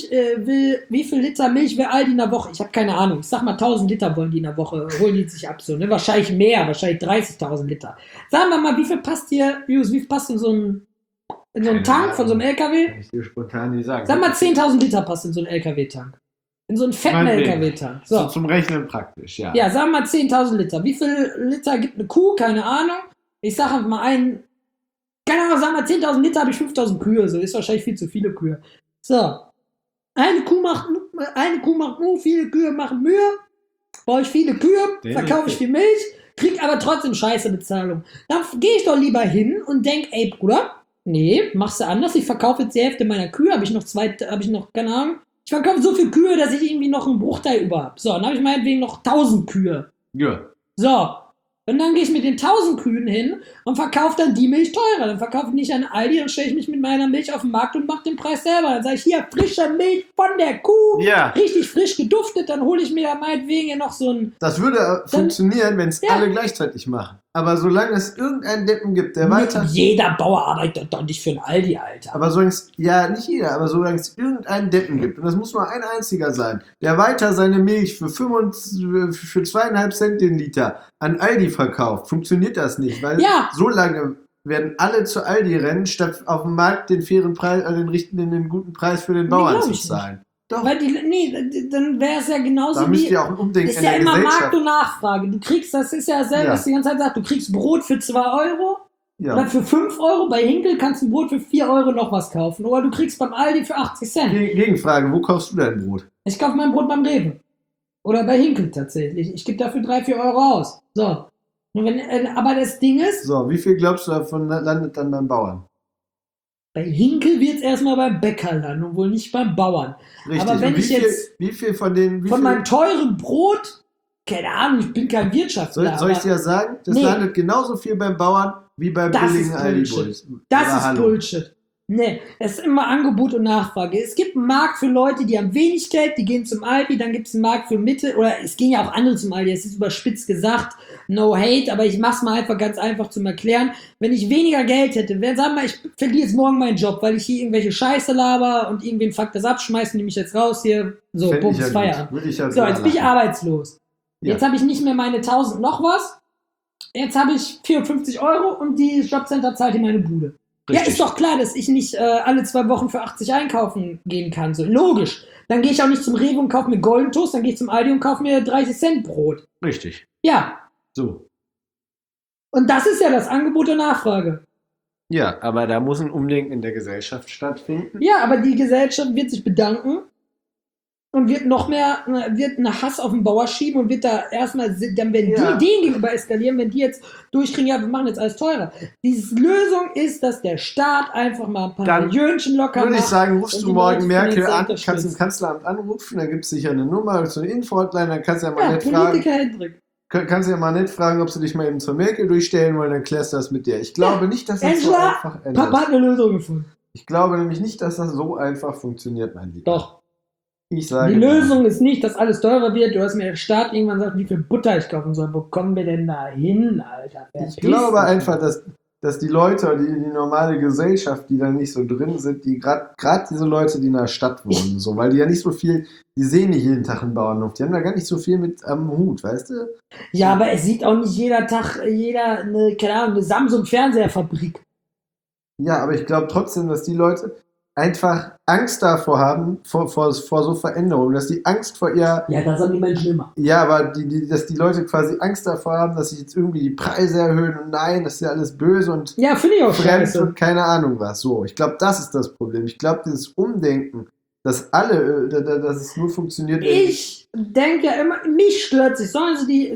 wie viel Liter Milch will Aldi in der Woche? Ich habe keine Ahnung. Ich sag mal 1000 Liter wollen die in der Woche, holen die sich ab so, ne? Wahrscheinlich mehr, wahrscheinlich 30.000 Liter. Sagen wir mal, wie viel passt in In so einen Keine Tank von so einem LKW? Kann ich dir spontan nicht sagen. Sag mal, 10.000 Liter passt in so einen LKW-Tank. In so einen fetten Meinetwegen. LKW-Tank. So So. zum Rechnen praktisch, ja. Ja, sagen wir mal 10.000 Liter. Wie viel Liter gibt eine Kuh? Keine Ahnung. Ich sage einfach mal keine Ahnung, sagen wir 10.000 Liter, habe ich 5.000 Kühe. So ist wahrscheinlich viel zu viele Kühe. So. Eine Kuh macht Mu, viele Kühe machen Mühe. Baue ich viele Kühe, verkaufe ich viel Milch, krieg aber trotzdem scheiße Bezahlung. Dann gehe ich doch lieber hin und denk, ey Bruder, nee, machst du anders. Ich verkaufe jetzt die Hälfte meiner Kühe, habe ich noch, keine Ahnung. Ich verkaufe so viele Kühe, dass ich irgendwie noch einen Bruchteil über habe. So, dann habe ich meinetwegen noch 1.000 Kühe. Ja. So. Und dann gehe ich mit den 1.000 Kühen hin und verkaufe dann die Milch teurer. Dann verkaufe ich nicht an Aldi, dann stelle ich mich mit meiner Milch auf den Markt und mache den Preis selber. Dann sage ich, hier, frische Milch von der Kuh. Ja. Richtig frisch geduftet. Dann hole ich mir da meinetwegen ja noch so ein... Das würde funktionieren, wenn es alle gleichzeitig machen. Aber solange es irgendeinen Deppen gibt, der weiter... Jeder Bauer arbeitet doch nicht für ein Aldi, Alter. Aber solange es... Ja, nicht jeder, aber solange es irgendeinen Deppen gibt, und das muss nur ein einziger sein, der weiter seine Milch für 2,5 Cent den Liter an Aldi verkauft, funktioniert das nicht. Weil so lange werden alle zu Aldi rennen, statt auf dem Markt den fairen Preis, den guten Preis für den Bauern zu zahlen. Doch. Weil dann wäre es ja genauso da müsst ihr auch ein Umdenken ist ja immer Markt und Nachfrage. Du kriegst, das ist ja selber, was die ganze Zeit sagt, du kriegst Brot für 2 Euro oder für 5 Euro. Bei Hinkel kannst du ein Brot für 4 Euro noch was kaufen. Oder du kriegst beim Aldi für 80 Cent. Gegenfrage, wo kaufst du dein Brot? Ich kaufe mein Brot beim Rewe. Oder bei Hinkel tatsächlich. Ich gebe dafür 3-4 Euro aus. So. Aber das Ding ist... So, wie viel glaubst du davon landet dann beim Bauern? Bei Hinkel wird es erstmal beim Bäcker landen und wohl nicht beim Bauern. Richtig. Aber wenn ich jetzt wie viel von meinem teuren Brot, keine Ahnung, ich bin kein Wirtschaftler. Soll ich dir sagen? Das landet genauso viel beim Bauern wie beim billigen Aldi-Bulls. Das ist Bullshit. Nee, es ist immer Angebot und Nachfrage. Es gibt einen Markt für Leute, die haben wenig Geld, die gehen zum Aldi, dann gibt es einen Markt für Mitte, oder es gehen ja auch andere zum Aldi, es ist überspitzt gesagt, no hate, aber ich mach's mal einfach ganz einfach zum Erklären. Wenn ich weniger Geld hätte, sagen wir mal, ich verliere jetzt morgen meinen Job, weil ich hier irgendwelche Scheiße laber und irgendwen fuck das abschmeißen, nehme ich jetzt raus hier, so, Bums, Feierabend. So, jetzt bin ich arbeitslos. Ja. Jetzt habe ich nicht mehr meine 1.000 noch was, jetzt habe ich 54 Euro und die Jobcenter zahlt in meine Bude. Richtig. Ja, ist doch klar, dass ich nicht alle 2 Wochen für 80 einkaufen gehen kann. So, logisch. Dann gehe ich auch nicht zum Rewe und kaufe mir Golden Toast, dann gehe ich zum Aldi und kaufe mir 30 Cent Brot. Richtig. Ja. So. Und das ist ja das Angebot und Nachfrage. Ja, aber da muss ein Umdenken in der Gesellschaft stattfinden. Ja, aber die Gesellschaft wird sich bedanken und wird wird einen Hass auf den Bauer schieben und wird da erstmal, dann werden die denen gegenüber eskalieren, wenn die jetzt durchkriegen, ja, wir machen jetzt alles teurer. Die Lösung ist, dass der Staat einfach mal ein paar Millionchen locker macht. Würde ich sagen, rufst du morgen Merkel an, kannst im Kanzleramt anrufen, da gibt es sicher eine Nummer, so eine Info-Hotline, dann kannst du ja mal nett fragen. Kannst du ja mal nett fragen, ob sie dich mal eben zur Merkel durchstellen wollen, dann klärst du das mit dir. Ich glaube nicht, dass das so einfach ändert. Papa hat eine Lösung gefunden. Ich glaube nämlich nicht, dass das so einfach funktioniert, mein Lieber. Doch. Ich sage die Lösung ist nicht, dass alles teurer wird. Du hast mir der Staat irgendwann gesagt, wie viel Butter ich kaufen soll. Wo kommen wir denn da hin, Alter? Ich glaube einfach, dass die Leute, die normale Gesellschaft, die da nicht so drin sind, die gerade diese Leute, die in der Stadt wohnen, so, weil die ja nicht so viel, die sehen nicht jeden Tag einen Bauernhof, die haben da gar nicht so viel mit am Hut, weißt du? Ja, aber es sieht auch nicht jeder Tag eine Samsung-Fernseherfabrik. Ja, aber ich glaube trotzdem, dass die Leute einfach Angst davor haben, vor so Veränderungen, dass die Angst vor ihr... Ja, das haben die Menschen immer. Ja, aber dass die Leute quasi Angst davor haben, dass sich jetzt irgendwie die Preise erhöhen und nein, das ist ja alles böse und ja, finde ich auch fremd und keine Ahnung was. So, ich glaube, das ist das Problem. Ich glaube, dieses Umdenken, dass es nur funktioniert... Ich denke ja immer, mich stört sich, sollen sie die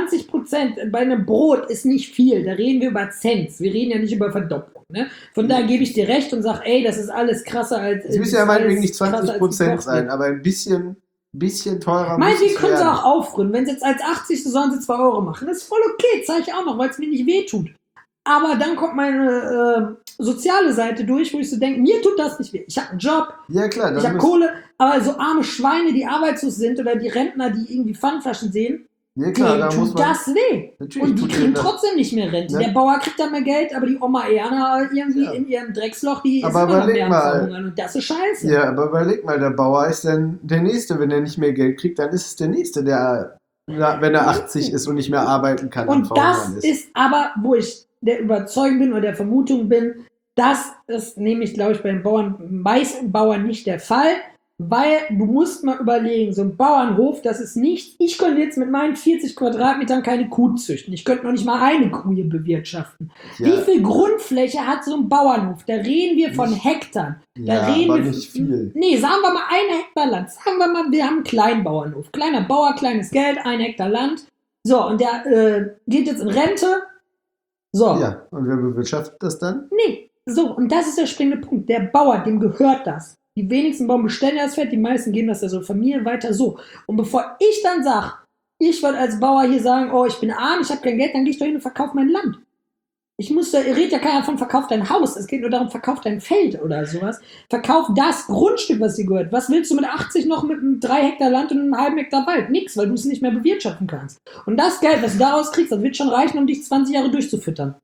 20% bei einem Brot ist nicht viel, da reden wir über Cents, wir reden ja nicht über Verdopplung. Ne? Von daher gebe ich dir recht und sage, ey, das ist alles krasser als... Es müssen ja meinetwegen nicht 20% sein, aber ein bisschen teurer muss es werden. Können sie auch aufrühren. Wenn sie jetzt als 80, so sollen sie 2 Euro machen. Das ist voll okay, zeige ich auch noch, weil es mir nicht wehtut. Aber dann kommt meine soziale Seite durch, wo ich so denke, mir tut das nicht weh. Ich habe einen Job, ja, klar, ich habe Kohle, aber so arme Schweine, die arbeitslos sind oder die Rentner, die irgendwie Pfandflaschen sehen, ja, klar, denen tut das weh. Und die kriegen trotzdem nicht mehr Rente. Ja. Der Bauer kriegt dann mehr Geld, aber die Oma Erna irgendwie in ihrem Drecksloch, die ist immer noch mehr am Verhungern. Und das ist scheiße. Ja, aber überleg mal, der Bauer ist dann der Nächste. Wenn er nicht mehr Geld kriegt, dann ist es der Nächste, der, wenn er 80 ist und nicht mehr arbeiten kann. Und das ist aber, wo ich der Überzeugung bin oder der Vermutung bin, Das ist nämlich, glaube ich, bei den meisten Bauern nicht der Fall, weil du musst mal überlegen, so ein Bauernhof, das ist nicht, ich könnte jetzt mit meinen 40 Quadratmetern keine Kuh züchten. Ich könnte noch nicht mal eine Kuh hier bewirtschaften. Ja. Wie viel Grundfläche hat so ein Bauernhof? Da reden wir von Hektar. Ja, reden aber wir nicht viel. Nee, sagen wir mal 1 Hektar Land. Sagen wir mal, wir haben einen kleinen Bauernhof. Kleiner Bauer, kleines Geld, 1 Hektar Land. So, und der geht jetzt in Rente. So. Ja, und wer bewirtschaftet das dann? Nee, so, und das ist der springende Punkt. Der Bauer, dem gehört das. Die wenigsten Bauern bestellen das Feld, die meisten geben das ja so Familien weiter so. Und bevor ich dann sage, ich würde als Bauer hier sagen, oh, ich bin arm, ich habe kein Geld, dann gehe ich doch hin und verkaufe mein Land. Redet ja keiner von, verkauf dein Haus. Es geht nur darum, verkauf dein Feld oder sowas. Verkauf das Grundstück, was dir gehört. Was willst du mit 80 noch mit einem 3 Hektar Land und einem halben Hektar Wald? Nix, weil du es nicht mehr bewirtschaften kannst. Und das Geld, was du daraus kriegst, das wird schon reichen, um dich 20 Jahre durchzufüttern.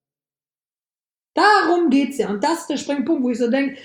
Darum geht's ja. Und das ist der springende Punkt, wo ich so denke,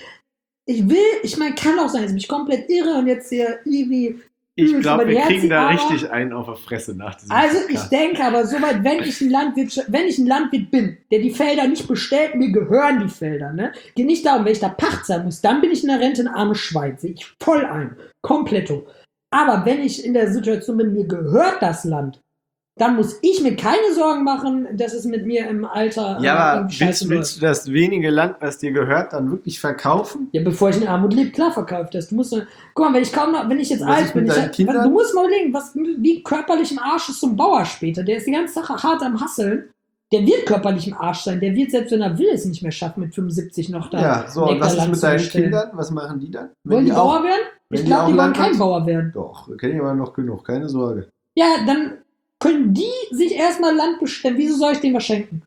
kann auch sein, dass ich mich komplett irre und jetzt hier irgendwie. Ich glaube, wir kriegen da aber richtig einen auf der Fresse nach diesem Also ich Podcast. denke aber, soweit, wenn ich ein Landwirt bin, der die Felder nicht bestellt, mir gehören die Felder, ne? Geht nicht darum, wenn ich da Pacht sein muss, dann bin ich in der Rente ein armes Schwein, sehe ich voll ein, kompletto. Aber wenn ich in der Situation bin, mir gehört das Land, dann muss ich mir keine Sorgen machen, dass es mit mir im Alter Ja, aber irgendwie scheiße willst du das wenige Land, was dir gehört, dann wirklich verkaufen? Ja, bevor ich in Armut lebe, klar verkauft das. Du musst, guck mal, wenn ich jetzt Was alt ist mit bin, deinen Kindern? du musst mal überlegen, wie körperlich im Arsch ist so ein Bauer später. Der ist die ganze Sache hart am Hasseln. Der wird körperlich im Arsch sein. Der wird, selbst wenn er will, es nicht mehr schaffen, mit 75 noch da. Ja, so, ein und was Hektar ist mit Land deinen zu bestellen. Kindern? Was machen die dann? Wollen die Bauer werden? wenn Ich die glaube, auch die wollen Landwirt kein sind? Bauer werden. Doch, kenne ich aber noch genug, keine Sorge. Ja, dann können die sich erstmal Land bestellen. Wieso soll ich denen was schenken?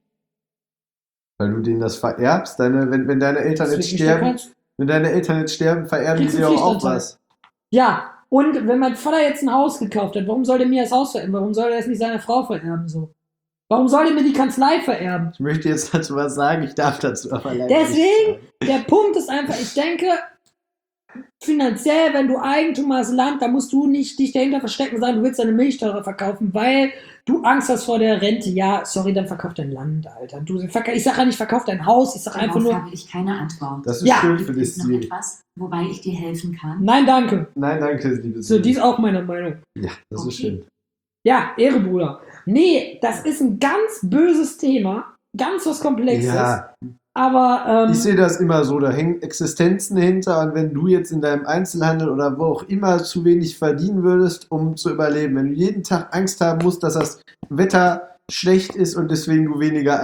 Weil du denen das vererbst, wenn deine Eltern Das jetzt wird nicht sterben, der Kreis. wenn deine Eltern jetzt sterben, vererben die Kriegst dir du auch Pflichtanteil. was. Ja, und wenn mein Vater jetzt ein Haus gekauft hat, warum soll der mir das Haus vererben? Warum soll er es nicht seiner Frau vererben so? Warum soll der mir die Kanzlei vererben? Ich möchte jetzt dazu was sagen, ich darf dazu aber leider nicht Deswegen, sagen. der Punkt ist einfach, ich denke, finanziell, wenn du Eigentum hast, Land, da musst du nicht dich dahinter verstecken und sagen, du willst deine Milch teurer verkaufen, weil du Angst hast vor der Rente. Ja, sorry, dann verkauf dein Land, Alter. Ich sag ja nicht, verkauf dein Haus, ich sag einfach Darauf nur, habe ich keine Antwort. Das ist Ja. schön für Gibt es dich, noch Siri. etwas, wobei ich dir helfen kann? nein, danke. Nein, danke, liebe So, Siri. die ist auch meine Meinung. Ja, das ist Okay. schön. Ja, Ehre, Bruder. Nee, das ist ein ganz böses Thema, ganz was Komplexes. Ja, Aber, ich sehe das immer so, da hängen Existenzen hinter und wenn du jetzt in deinem Einzelhandel oder wo auch immer zu wenig verdienen würdest, um zu überleben, wenn du jeden Tag Angst haben musst, dass das Wetter schlecht ist und deswegen du weniger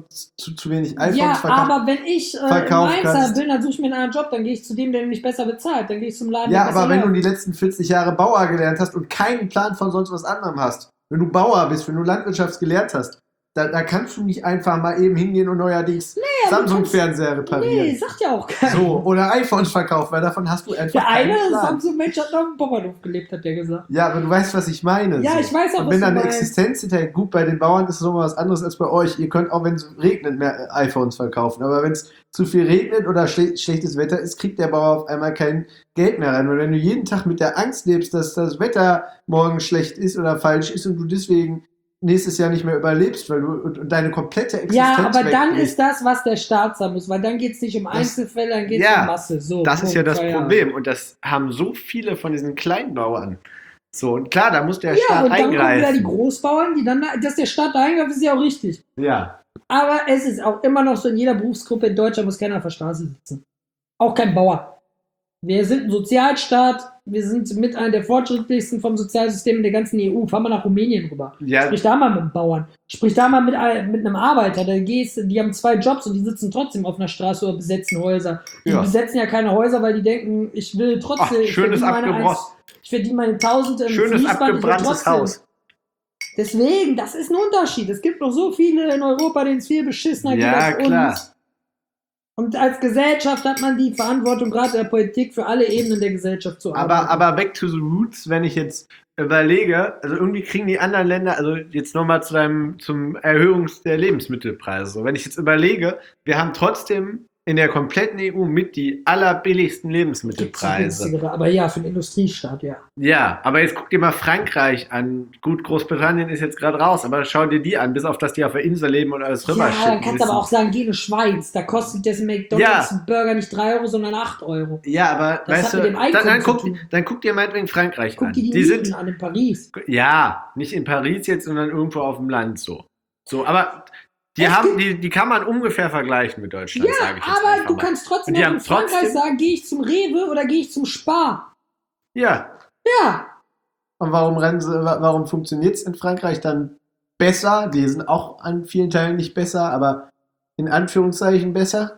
zu wenig iPhones ja, verkaufst. aber wenn ich verkaufen Mainzer kannst. bin, dann suche ich mir einen anderen Job, dann gehe ich zu dem, der mich besser bezahlt, dann gehe ich zum Laden, Ja, der besser aber wenn du läuft. die letzten 40 Jahre Bauer gelernt hast und keinen Plan von sonst was anderem hast, wenn du Bauer bist, wenn du Landwirtschaft gelernt hast, da kannst du nicht einfach mal eben hingehen und neuerdings Samsung-Fernseher reparieren. Nee, sagt ja auch keiner. So, oder iPhones verkaufen, weil davon hast du einfach Der eine keinen Plan. Samsung-Mensch hat noch im Bauernhof gelebt, hat der gesagt. Ja, aber du weißt, was ich meine. Ja, so. ich weiß auch, Und was wenn du da eine meinst. Existenz hinterhält, gut, bei den Bauern ist es nochmal was anderes als bei euch. Ihr könnt auch, wenn es regnet, mehr iPhones verkaufen. Aber wenn es zu viel regnet oder schlechtes Wetter ist, kriegt der Bauer auf einmal kein Geld mehr rein. Und wenn du jeden Tag mit der Angst lebst, dass das Wetter morgen schlecht ist oder falsch ist und du deswegen nächstes Jahr nicht mehr überlebst, weil du und deine komplette Existenz Ja, aber dann wegbricht. ist das, was der Staat sagen muss, weil dann geht es nicht um Einzelfälle, dann geht es Ja, um Masse. So, Das ist Punkt, ja das Feierabend. Problem. Und das haben so viele von diesen Kleinbauern. So, und klar, da muss der Ja, Staat und dann kommen wieder die eingreifen. Großbauern, die dann, dass der Staat da eingreift, ist ja auch richtig. Ja. Aber es ist auch immer noch so, in jeder Berufsgruppe in Deutschland muss keiner auf der Straße sitzen. Auch kein Bauer. Wir sind ein Sozialstaat, wir sind mit einer der fortschrittlichsten vom Sozialsystem in der ganzen EU. Fahr mal nach Rumänien rüber. Ja, Sprich da mal mit dem Bauern. Sprich da mal mit einem Arbeiter. Die haben 2 Jobs und die sitzen trotzdem auf einer Straße oder besetzen Häuser. Die Ja. besetzen ja keine Häuser, weil die denken, ich will trotzdem. Ach, schönes ich verdiene abgebrochen. Ich verdiene meine Tausende im schönes Fließband, ich will abgebranntes trotzdem. Haus. Deswegen, das ist ein Unterschied. Es gibt noch so viele in Europa, denen es viel beschissener geht Ja, als klar. uns. Und als Gesellschaft hat man die Verantwortung, gerade der Politik, für alle Ebenen der Gesellschaft zu arbeiten. Aber back to the roots, wenn ich jetzt überlege, also irgendwie kriegen die anderen Länder, also jetzt nochmal zum Erhöhung der Lebensmittelpreise. So, wenn ich jetzt überlege, wir haben trotzdem in der kompletten EU mit die allerbilligsten Gibt's Lebensmittelpreise. günstigere, aber ja, für den Industriestaat, ja. Ja, aber jetzt guck dir mal Frankreich an. Gut, Großbritannien ist jetzt gerade raus, aber schau dir die an, bis auf dass die auf der Insel leben und alles Ja, rüberschicken. dann kannst du aber auch sagen, geh in die Schweiz. Da kostet das McDonalds ein Burger nicht 3 Euro, sondern 8 Euro. Ja, aber Das weißt hat du, mit dem Einkommen zu tun. dann guck dir meinetwegen Frankreich Guck an. dir die Die Mieten sind, an in Paris. ja, nicht in Paris jetzt, sondern irgendwo auf dem Land so. So, aber die kann man ungefähr vergleichen mit Deutschland, Ja, sage ich jetzt aber einfach du mal. kannst trotzdem Und die auch in haben trotzdem- Frankreich sagen, gehe ich zum Rewe oder gehe ich zum Spar. Ja, Ja, und warum funktioniert es in Frankreich dann besser? Die sind auch an vielen Teilen nicht besser, aber in Anführungszeichen besser.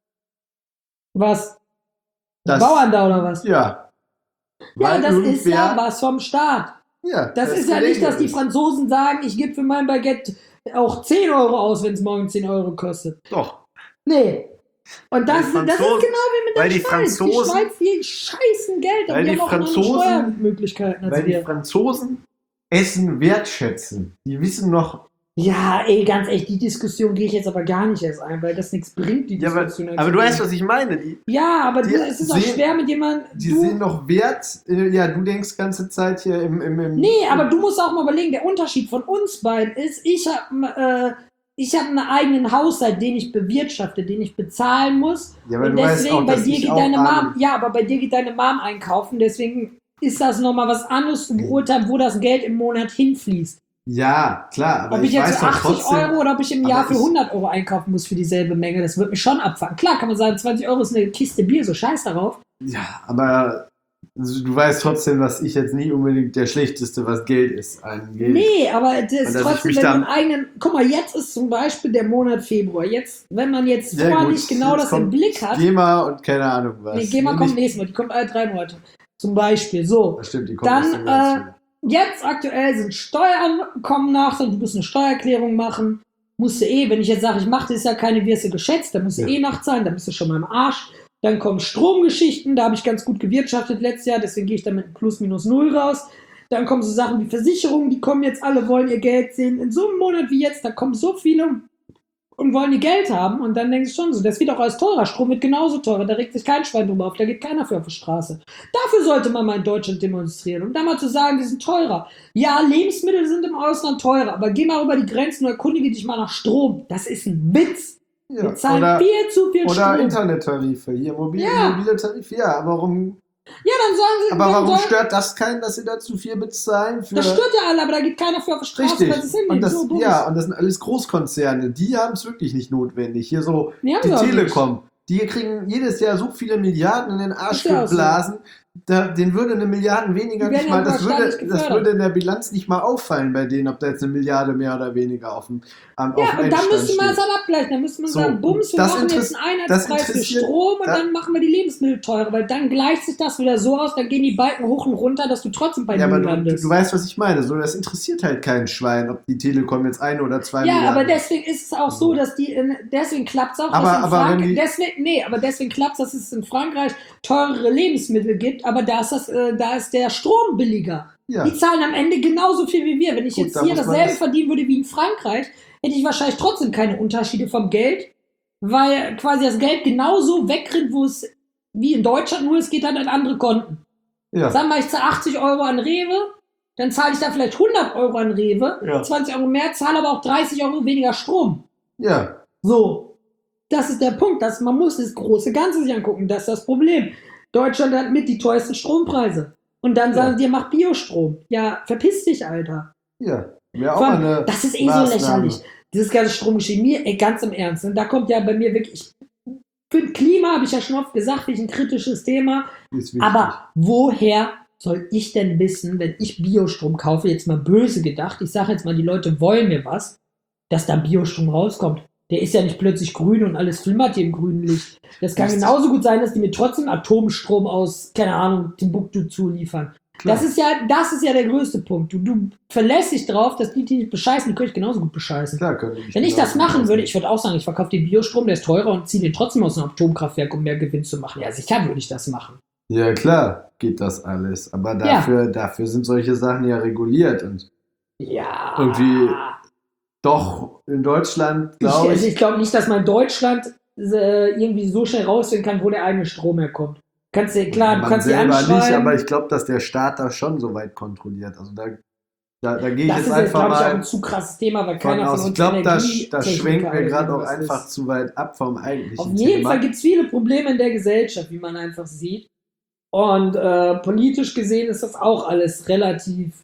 was? Die Das- Bauern da oder was? Ja. Ja, Weil das ist ja irgendwer- was vom Staat. Ja, Das ist ja nicht, dass die Franzosen sagen, ich gebe für mein Baguette auch 10 Euro aus, wenn es morgen 10 Euro kostet. Doch. Nee. Und das ist genau Franzosen- wie mit der weil die Schweiz. Franzosen- Die Schweiz, die scheißen Geld, aber weil die die haben auch andere Franzosen- Steuermöglichkeiten als Weil die wir. Franzosen Essen wertschätzen. Die wissen noch. Ja, ey, ganz echt, die Diskussion gehe ich jetzt aber gar nicht erst ein, weil das nichts bringt, die Ja, Diskussion. aber du weißt, was ich meine. Ja, aber die es ist auch sehen- schwer mit jemandem. Die sehen noch Wert. Ja, du denkst ganze Zeit hier im Nee, aber du musst auch mal überlegen, der Unterschied von uns beiden ist, ich habe einen eigenen Haushalt, den ich bewirtschafte, den ich bezahlen muss. Ja, aber Und du weißt deswegen, auch, bei dass dir ich geht auch deine Mom, arm- ja, aber bei dir geht deine Mom einkaufen, deswegen ist das nochmal was anderes zu beurteilen, wo das Geld im Monat hinfließt. Ja, klar, aber Ob ich jetzt weiß für doch 80 trotzdem, Euro oder ob ich im aber Jahr für ich- 100 Euro einkaufen muss für dieselbe Menge, das wird mich schon abfangen. Klar kann man sagen, 20 Euro ist eine Kiste Bier, so scheiß darauf. Ja, aber du weißt trotzdem, dass ich jetzt nie unbedingt der Schlechteste, was Geld ist, angeht. Nee, aber das Und ist dass ich trotzdem, mich wenn du da- einen eigenen. Guck mal, jetzt ist zum Beispiel der Monat Februar. Jetzt, wenn man jetzt Ja, vorher gut, nicht genau jetzt das im kommt Blick hat. GEMA und keine Ahnung was. Nee, GEMA kommt nächstes Mal, die kommt alle 3 Monate. Zum Beispiel. So. Das stimmt, die kommt Dann, erst im März. Jetzt aktuell sind Steuern kommen nach, und du musst eine Steuererklärung machen. Musst du wenn ich jetzt sage, ich mache das ja keine, wirst du geschätzt, dann musst du Ja. nachzahlen, dann bist du schon mal im Arsch. Dann kommen Stromgeschichten, da habe ich ganz gut gewirtschaftet letztes Jahr, deswegen gehe ich da mit plus minus null raus. Dann kommen so Sachen wie Versicherungen, die kommen jetzt, alle wollen ihr Geld sehen. In so einem Monat wie jetzt, da kommen so viele und wollen ihr Geld haben. Und dann denkst du schon so, das wird auch alles teurer. Strom wird genauso teurer, da regt sich kein Schwein drüber auf, da geht keiner für auf die Straße. Dafür sollte man mal in Deutschland demonstrieren. Und dann mal zu sagen, die sind teurer. Ja, Lebensmittel sind im Ausland teurer, aber geh mal über die Grenzen und erkundige dich mal nach Strom. Das ist ein Witz. Wir Ja, zahlen viel zu viel oder Strom. Internettarife, hier mobile Tarife, ja, aber warum Ja, dann sagen sie, Aber dann warum sollen- stört das keinen, dass sie da zu viel bezahlen? Für das stört ja alle, aber da geht keiner für auf die Straße, Richtig. weil sie es hinnehmen. Und das, So dumm. ja, und das sind alles Großkonzerne. Die haben es wirklich nicht notwendig. Hier so Nee, haben die sie auch Telekom. Die kriegen jedes Jahr so viele Milliarden in den Arsch Ist ja auch so. geblasen. Den würde eine Milliarde weniger Die nicht werden mal, ja das wahrscheinlich würde, das gefördert. würde in der Bilanz nicht mal auffallen bei denen, ob da jetzt eine Milliarde mehr oder weniger auf dem Ja, auf dem und dann Endstand müsste man es steht. halt abgleichen. Dann müsste man So, sagen, Bums, wir das machen jetzt interess- einen das Einheitspreis für interessiert- Strom und da- dann machen wir die Lebensmittel teurer, weil dann gleicht sich das wieder so aus, dann gehen die Balken hoch und runter, dass du trotzdem bei Ja, aber Null du landest. weißt, was ich meine. So, das interessiert halt kein Schwein, ob die Telekom jetzt 1 oder 2 Ja, Milliarden. aber deswegen ist es auch so, dass deswegen klappt es auch, Aber- dass in aber wenn Frankreich, die- deswegen klappt es, dass es in Frankreich teurere Lebensmittel gibt, aber da ist der Strom billiger. Ja. Die zahlen am Ende genauso viel wie wir. Wenn ich Gut, jetzt da hier muss man dasselbe das- verdienen würde wie in Frankreich, hätte ich wahrscheinlich trotzdem keine Unterschiede vom Geld, weil quasi das Geld genauso wegrennt, wo es wie in Deutschland, nur es geht dann an andere Konten. Ja. Sagen wir, ich zahle 80 Euro an Rewe, dann zahle ich da vielleicht 100 Euro an Rewe, Ja. 20 Euro mehr, zahle aber auch 30 Euro weniger Strom. Ja. So. Das ist der Punkt, dass man muss das große Ganze sich angucken. Das ist das Problem. Deutschland hat mit die teuersten Strompreise. Und dann sagen sie, mach Biostrom. Ja, verpiss dich, Alter. Ja. Wäre auch Vor mal allem, eine das ist so Maßnahme. lächerlich. Dieses ganze Stromgeschehen, mir, ganz im Ernst. Und da kommt ja bei mir wirklich, für Klima habe ich ja schon oft gesagt, ist ein kritisches Thema. Ist wichtig. Aber woher soll ich denn wissen, wenn ich Biostrom kaufe, jetzt mal böse gedacht, ich sage jetzt mal, die Leute wollen mir was, dass da Biostrom rauskommt? Der ist ja nicht plötzlich grün und alles flimmert hier im grünen Licht. Das kann Richtig. genauso gut sein, dass die mir trotzdem Atomstrom aus, keine Ahnung, Timbuktu zuliefern. Klar. Das ist ja der größte Punkt. Du verlässt dich drauf, dass die nicht bescheißen, die können ich genauso gut bescheißen. Klar, können die Wenn ich das genau machen so würde, ich würde auch sagen, ich verkaufe den Biostrom, der ist teurer und ziehe den trotzdem aus einem Atomkraftwerk, um mehr Gewinn zu machen. Ja, sicher würde ich das machen. Ja, klar, geht das alles. Aber dafür sind solche Sachen ja reguliert. Und Ja. Irgendwie doch in Deutschland, glaube ich. Ich glaube nicht, dass man in Deutschland irgendwie so schnell rausfinden kann, wo der eigene Strom herkommt. Kannst du, klar, du Man kannst die selber anschreiben. nicht, aber ich glaube, dass der Staat das schon so weit kontrolliert. Also da gehe ich das jetzt ist, einfach glaube ich, auch mal ein zu krasses Thema, weil von keiner von aus. uns Ich glaube, das Energietechniker schwenkt mir oder gerade auch irgendwas einfach ist. zu weit ab vom eigentlichen Auf jeden Thema. Fall gibt es viele Probleme in der Gesellschaft, wie man einfach sieht. Und politisch gesehen ist das auch alles relativ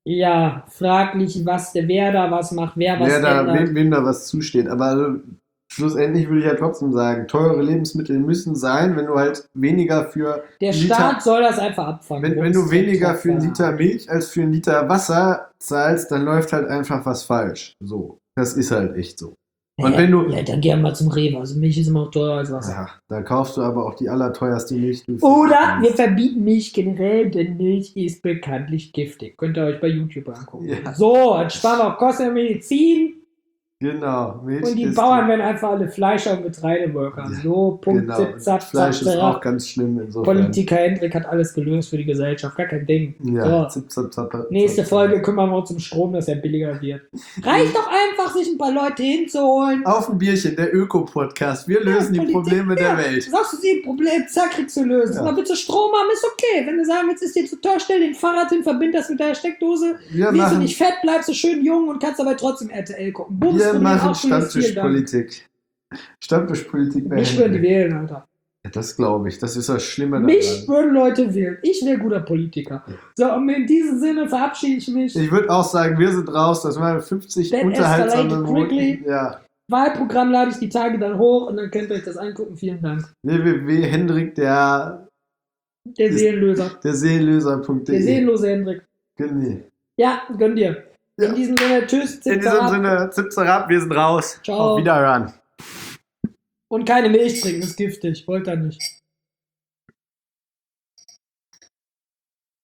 fraglich, wer da was macht, wer was ändert. Wem da was zusteht. Aber also, schlussendlich würde ich ja trotzdem sagen, teure Lebensmittel müssen sein, wenn du halt weniger für Der Liter, Staat soll das einfach abfangen. wenn du weniger für einen Liter Milch als für einen Liter Wasser zahlst, dann läuft halt einfach was falsch. So, das ist halt echt so. Und wenn du, dann geh mal zum Rewe. Also Milch ist immer noch teurer als Wasser. ja, da kaufst du aber auch die allerteuerste Milch. die du Oder finden wir kannst. verbieten Milch generell, denn Milch ist bekanntlich giftig. Könnt ihr euch bei YouTube angucken. Ja. So, dann sparen wir auch Kosten der Medizin Genau, Milch und die ist Bauern werden einfach alle Fleischer und Getreideworker. Ja, So, Punkt, genau. zip, zap, Fleisch zap, ist auch zap. ganz schlimm insofern. Politiker Hendrik hat alles gelöst für die Gesellschaft, gar kein Ding. Ja, So. zip, zap, zap, Nächste zap, Folge kümmern wir uns um Strom, dass er billiger wird. Reicht doch einfach, sich ein paar Leute hinzuholen. Auf ein Bierchen, der Öko-Podcast. Wir lösen die Politik, Probleme der Welt. Sagst du sie ein Problem, zack, kriegst du lösen. Ja. Dann willst du Strom haben, ist okay. Wenn du sagen, jetzt ist dir zu teuer, stell den Fahrrad hin, verbind das mit der Steckdose. Wir Wirst du machen, nicht fett, bleibst du schön jung und kannst aber trotzdem RTL gucken. Bums, wir Problem machen aufgelöst, vielen Dank. Stammtischpolitik. Stammtischpolitik bei Mich würden die Henry. wählen, Alter. Ja, das glaube ich. Das ist das Schlimme Mich daran. würden Leute wählen. Ich wäre guter Politiker. So, und in diesem Sinne verabschiede ich mich. Ich würde auch sagen, wir sind raus. Das waren 50 That unterhaltsame escalated quickly. Minuten. Ja. Wahlprogramm lade ich die Tage dann hoch und dann könnt ihr euch das angucken. Vielen Dank. www.hendrik Der Ist- Seelenlöser. der Seelenlöser.de. Der seelenlose Hendrik. Genau. Ja, gönn dir. Ja. In diesem Sinne, tschüss, In zip, diesem zap. Sinne, zip, wir sind raus. Ciao. Auf Wiederhören. Und keine Milch trinken, ist giftig. Wollt ihr nicht.